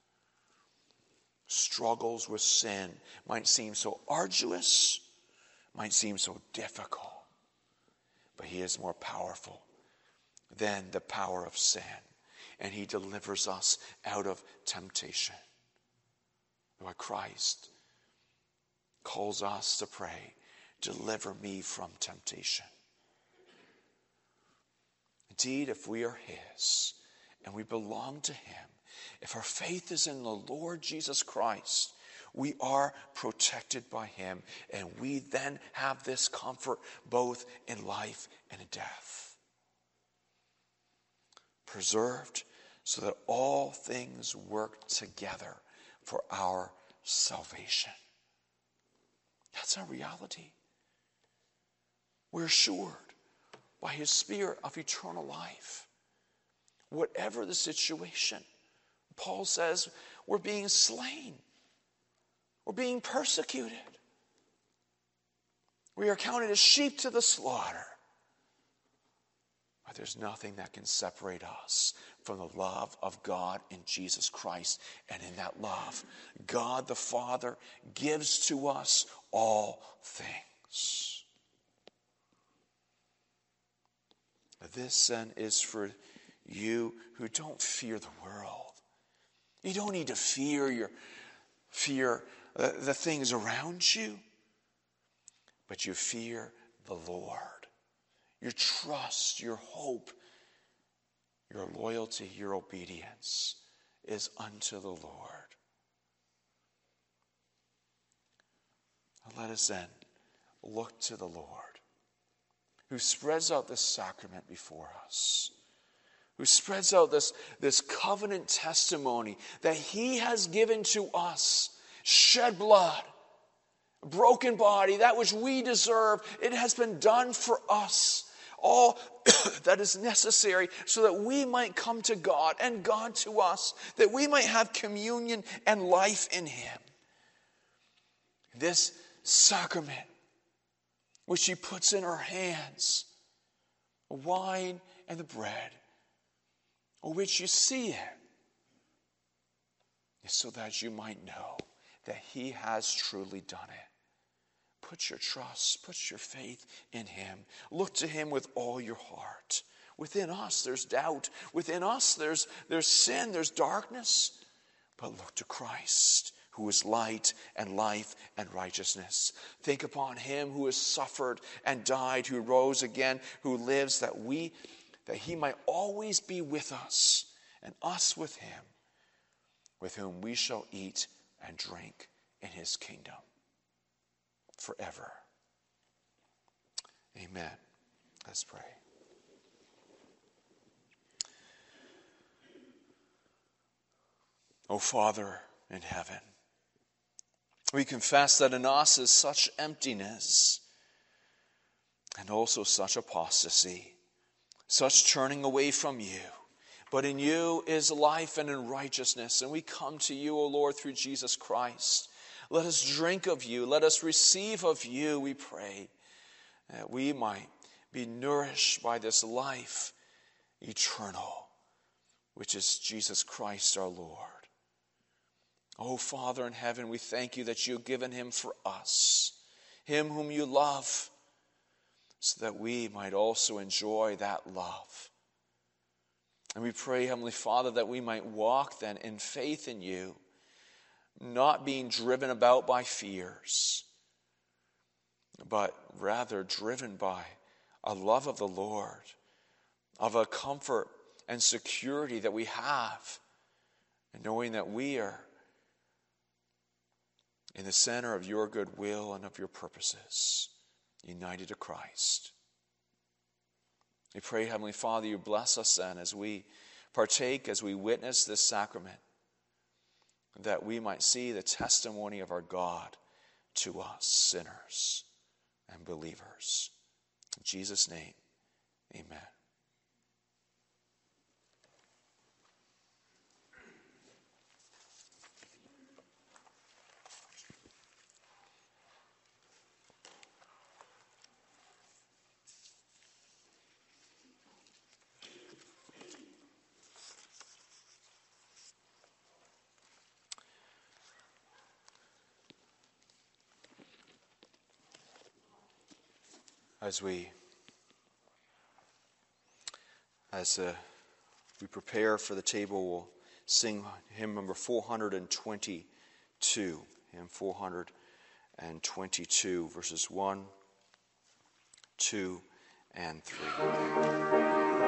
Struggles with sin might seem so arduous, might seem so difficult, but he is more powerful than the power of sin, and he delivers us out of temptation. Why Christ calls us to pray, deliver me from temptation. Indeed, if we are his and we belong to him, if our faith is in the Lord Jesus Christ, we are protected by him, and we then have this comfort both in life and in death. Preserved so that all things work together for our salvation. That's our reality. We're assured by his Spirit of eternal life. Whatever the situation, Paul says we're being slain. We're being persecuted. We are counted as sheep to the slaughter. But there's nothing that can separate us from the love of God in Jesus Christ. And in that love, God the Father gives to us all things. This then is for you who don't fear the world. You don't need to fear your fear uh, the things around you, but you fear the Lord. Your trust, your hope, your loyalty, your obedience is unto the Lord. Let us then look to the Lord, who spreads out this sacrament before us, who spreads out this, this covenant testimony that he has given to us, shed blood, broken body, that which we deserve. It has been done for us. All that is necessary so that we might come to God and God to us, that we might have communion and life in him. This sacrament, which he puts in our hands, the wine and the bread, or which you see it, is so that you might know that he has truly done it. Put your trust, put your faith in him. Look to him with all your heart. Within us, there's doubt. Within us, there's, there's sin, there's darkness. But look to Christ, who is light and life and righteousness. Think upon him who has suffered and died, who rose again, who lives, that we, that he might always be with us, and us with him, with whom we shall eat and drink in his kingdom forever. Amen. Let's pray. O Father in heaven, we confess that in us is such emptiness and also such apostasy, such turning away from you. But in you is life and in righteousness. And we come to you, O Lord, through Jesus Christ. Let us drink of you. Let us receive of you, we pray, that we might be nourished by this life eternal, which is Jesus Christ our Lord. O Father in heaven, we thank you that you've given him for us, him whom you love, so that we might also enjoy that love. And we pray, Heavenly Father, that we might walk then in faith in you, not being driven about by fears, but rather driven by a love of the Lord, of a comfort and security that we have, and knowing that we are in the center of your good will and of your purposes, united to Christ. We pray, Heavenly Father, you bless us then as we partake, as we witness this sacrament, that we might see the testimony of our God to us, sinners and believers. In Jesus' name, amen. As we as uh, we prepare for the table, we'll sing hymn number four hundred twenty-two. Hymn four hundred twenty-two, verses one, two, and three.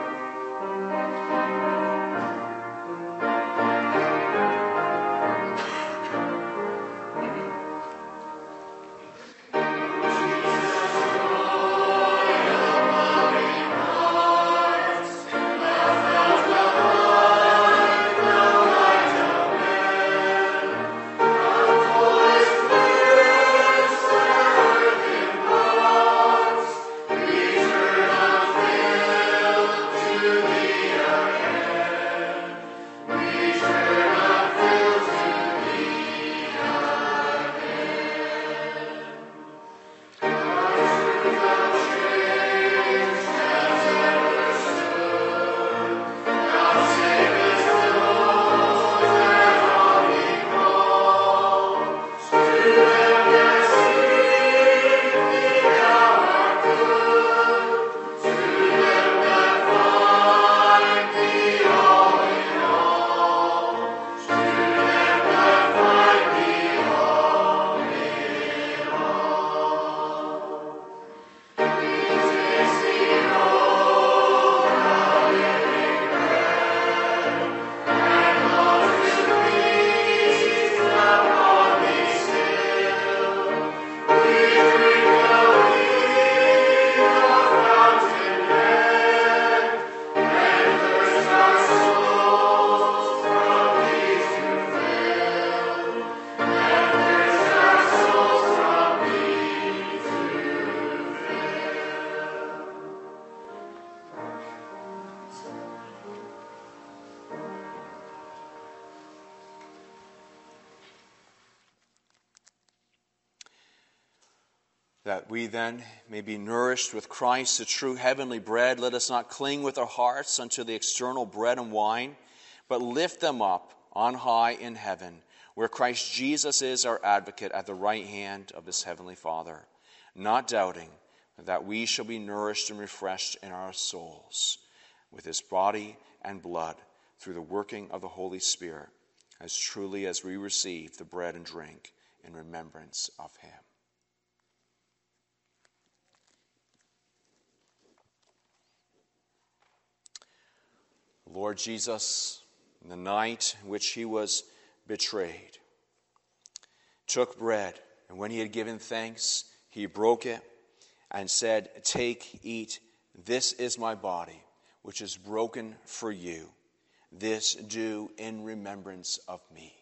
That we then may be nourished with Christ, the true heavenly bread. Let us not cling with our hearts unto the external bread and wine, but lift them up on high in heaven, where Christ Jesus is our advocate at the right hand of his heavenly Father, not doubting that we shall be nourished and refreshed in our souls with his body and blood through the working of the Holy Spirit, as truly as we receive the bread and drink in remembrance of him. The Lord Jesus, in the night in which he was betrayed, took bread, and when he had given thanks, he broke it and said, "Take, eat, this is my body, which is broken for you. This do in remembrance of me."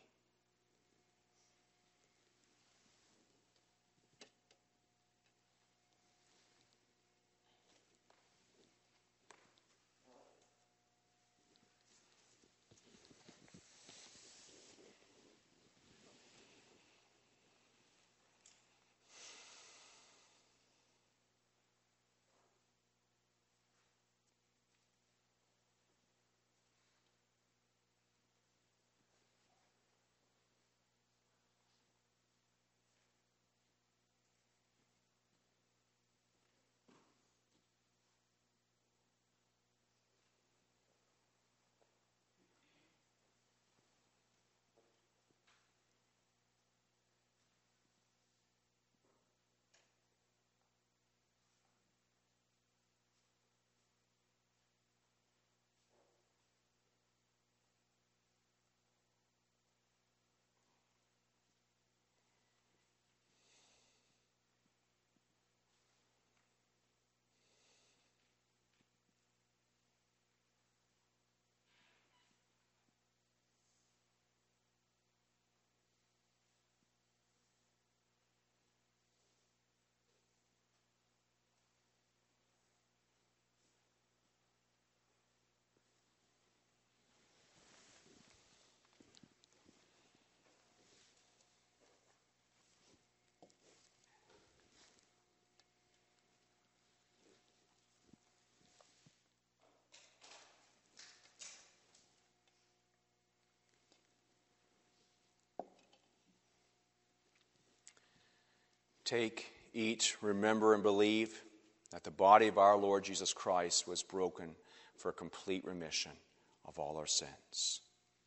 Take, eat, remember, and believe that the body of our Lord Jesus Christ was broken for complete remission of all our sins.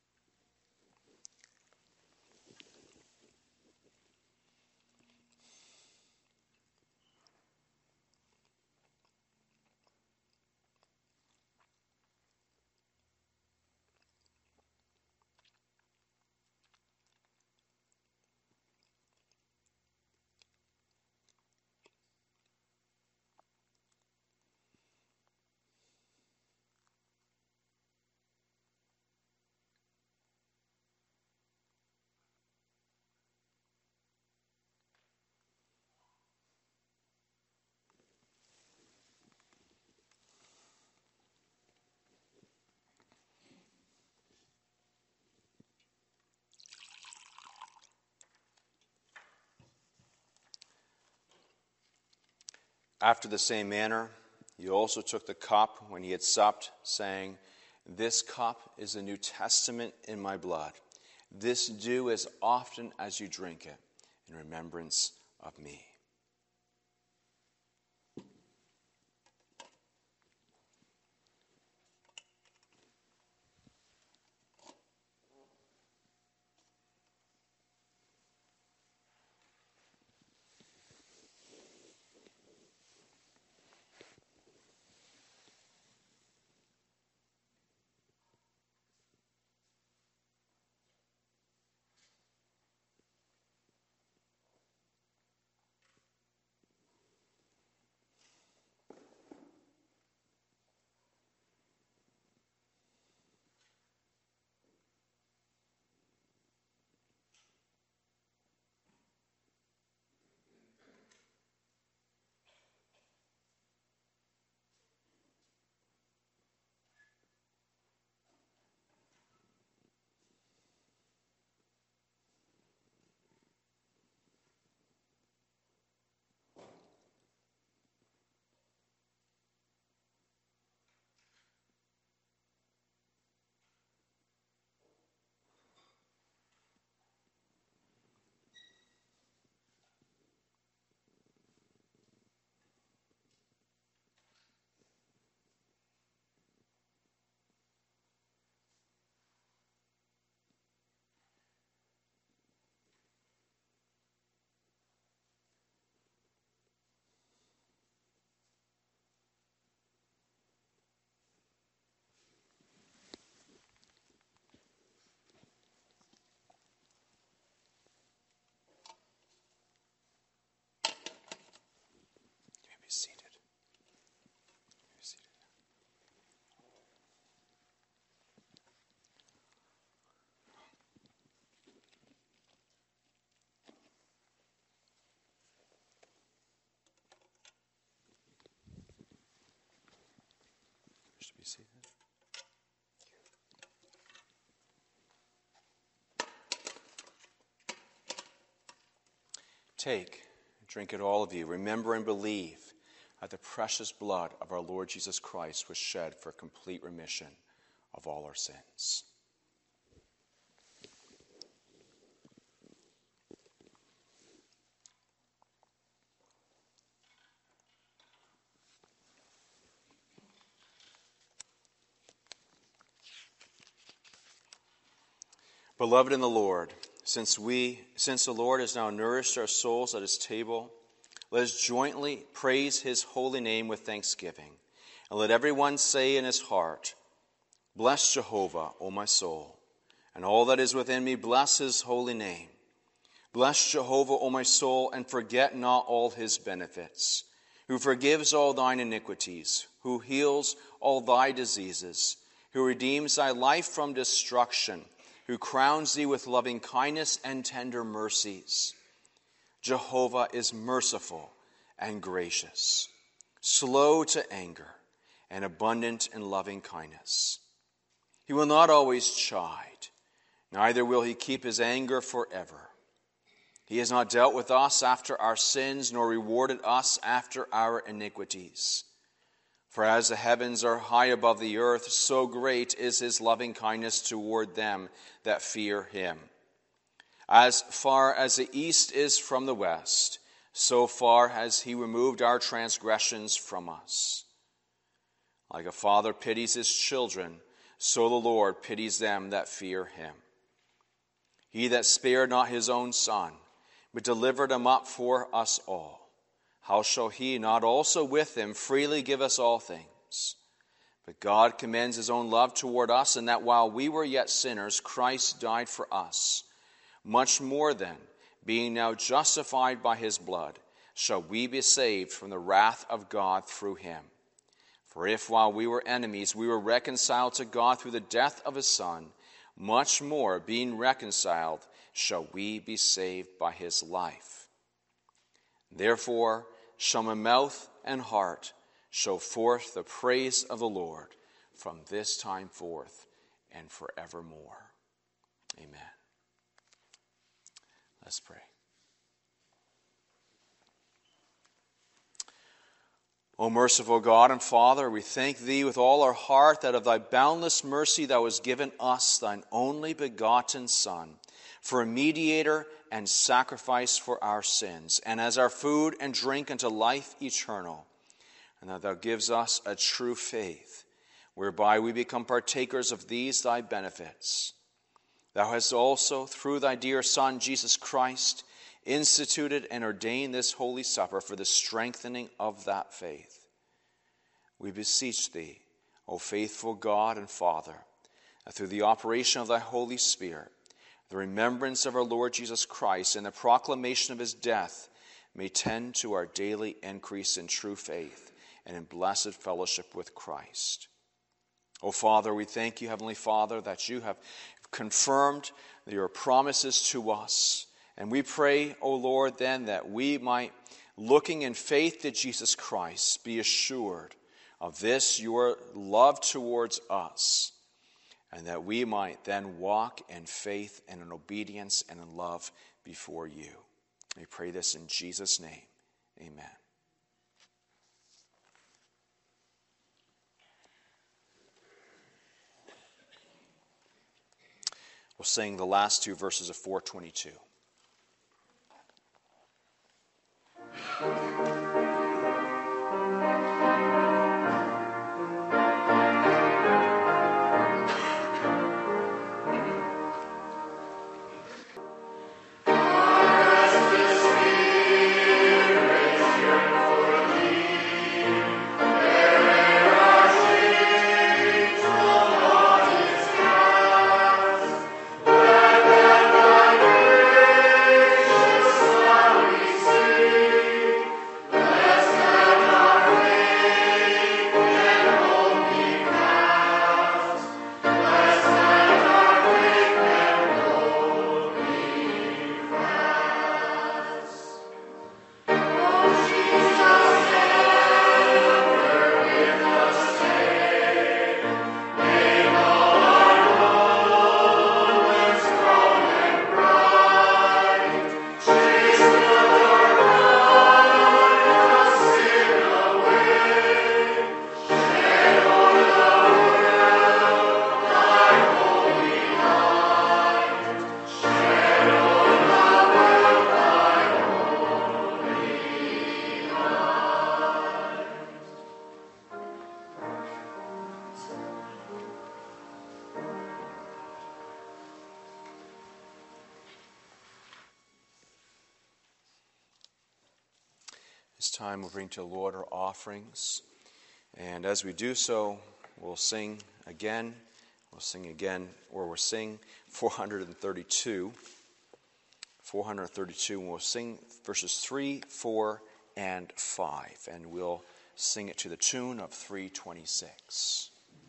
After the same manner, he also took the cup when he had supped, saying, "This cup is the New Testament in my blood. This do as often as you drink it in remembrance of me." Should be seated. Take, drink it all of you. Remember and believe that the precious blood of our Lord Jesus Christ was shed for complete remission of all our sins. Beloved in the Lord, since we, since the Lord has now nourished our souls at his table, let us jointly praise his holy name with thanksgiving. And let everyone say in his heart, bless Jehovah, O my soul, and all that is within me, bless his holy name. Bless Jehovah, O my soul, and forget not all his benefits, who forgives all thine iniquities, who heals all thy diseases, who redeems thy life from destruction, who crowns thee with loving kindness and tender mercies. Jehovah is merciful and gracious, slow to anger, and abundant in loving kindness. He will not always chide, neither will he keep his anger forever. He has not dealt with us after our sins, nor rewarded us after our iniquities. For as the heavens are high above the earth, so great is his loving kindness toward them that fear him. As far as the east is from the west, so far has he removed our transgressions from us. Like a father pities his children, so the Lord pities them that fear him. He that spared not his own son, but delivered him up for us all, how shall he not also with him freely give us all things? But God commends his own love toward us, in that while we were yet sinners, Christ died for us. Much more then, being now justified by his blood, shall we be saved from the wrath of God through him. For if while we were enemies, we were reconciled to God through the death of his Son, much more, being reconciled, shall we be saved by his life. Therefore shall my mouth and heart show forth the praise of the Lord from this time forth and forevermore. Amen. Let's pray. O merciful God and Father, we thank thee with all our heart that of thy boundless mercy thou hast given us thine only begotten Son, for a mediator and sacrifice for our sins, and as our food and drink unto life eternal, and that thou gives us a true faith, whereby we become partakers of these thy benefits. Thou hast also, through thy dear Son, Jesus Christ, instituted and ordained this holy supper for the strengthening of that faith. We beseech thee, O faithful God and Father, that through the operation of thy Holy Spirit, the remembrance of our Lord Jesus Christ and the proclamation of his death may tend to our daily increase in true faith and in blessed fellowship with Christ. O Father, we thank you, Heavenly Father, that you have confirmed your promises to us. And we pray, O Lord, then that we might, looking in faith to Jesus Christ, be assured of this, your love towards us, and that we might then walk in faith and in obedience and in love before you. We pray this in Jesus' name. Amen. We'll sing the last two verses of four twenty-two. Thank you. time we'll bring to the Lord our offerings. And as we do so, we'll sing again. We'll sing again, or we'll sing four hundred thirty-two. four hundred thirty-two, and we'll sing verses three, four, and five. And we'll sing it to the tune of three twenty-six.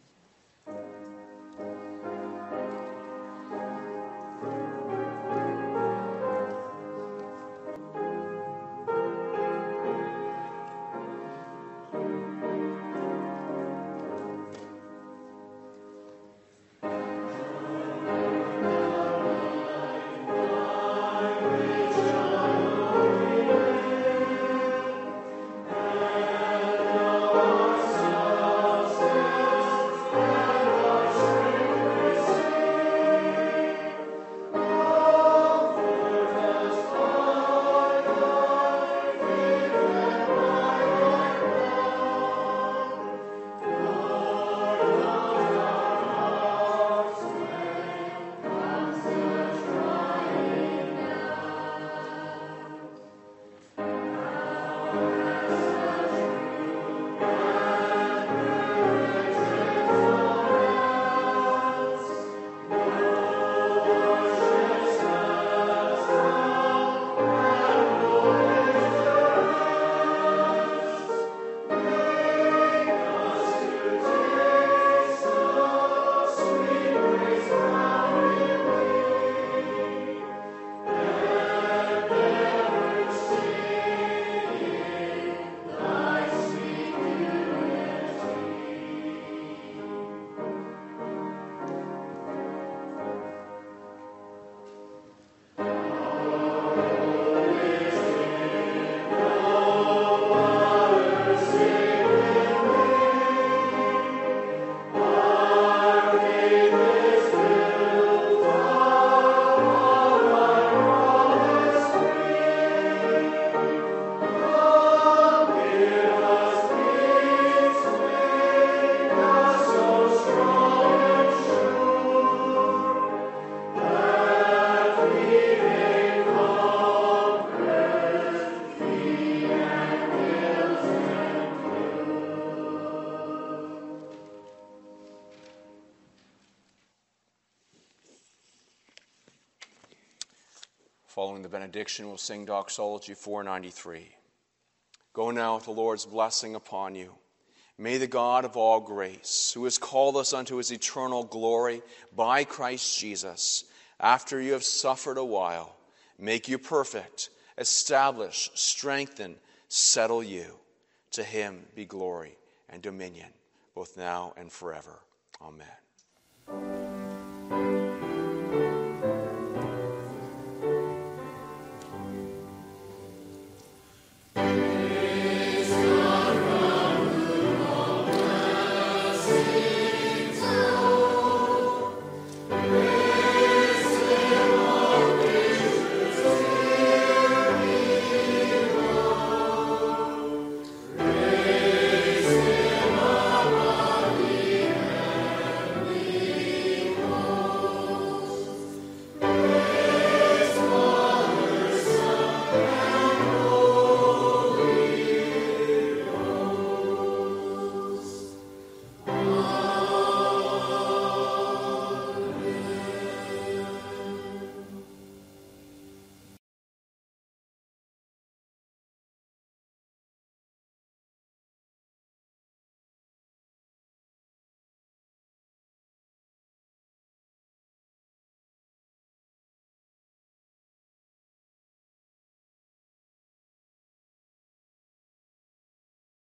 Following the benediction, we'll sing Doxology four ninety-three. Go now with the Lord's blessing upon you. May the God of all grace, who has called us unto his eternal glory by Christ Jesus, after you have suffered a while, make you perfect, establish, strengthen, settle you. To him be glory and dominion, both now and forever. Amen.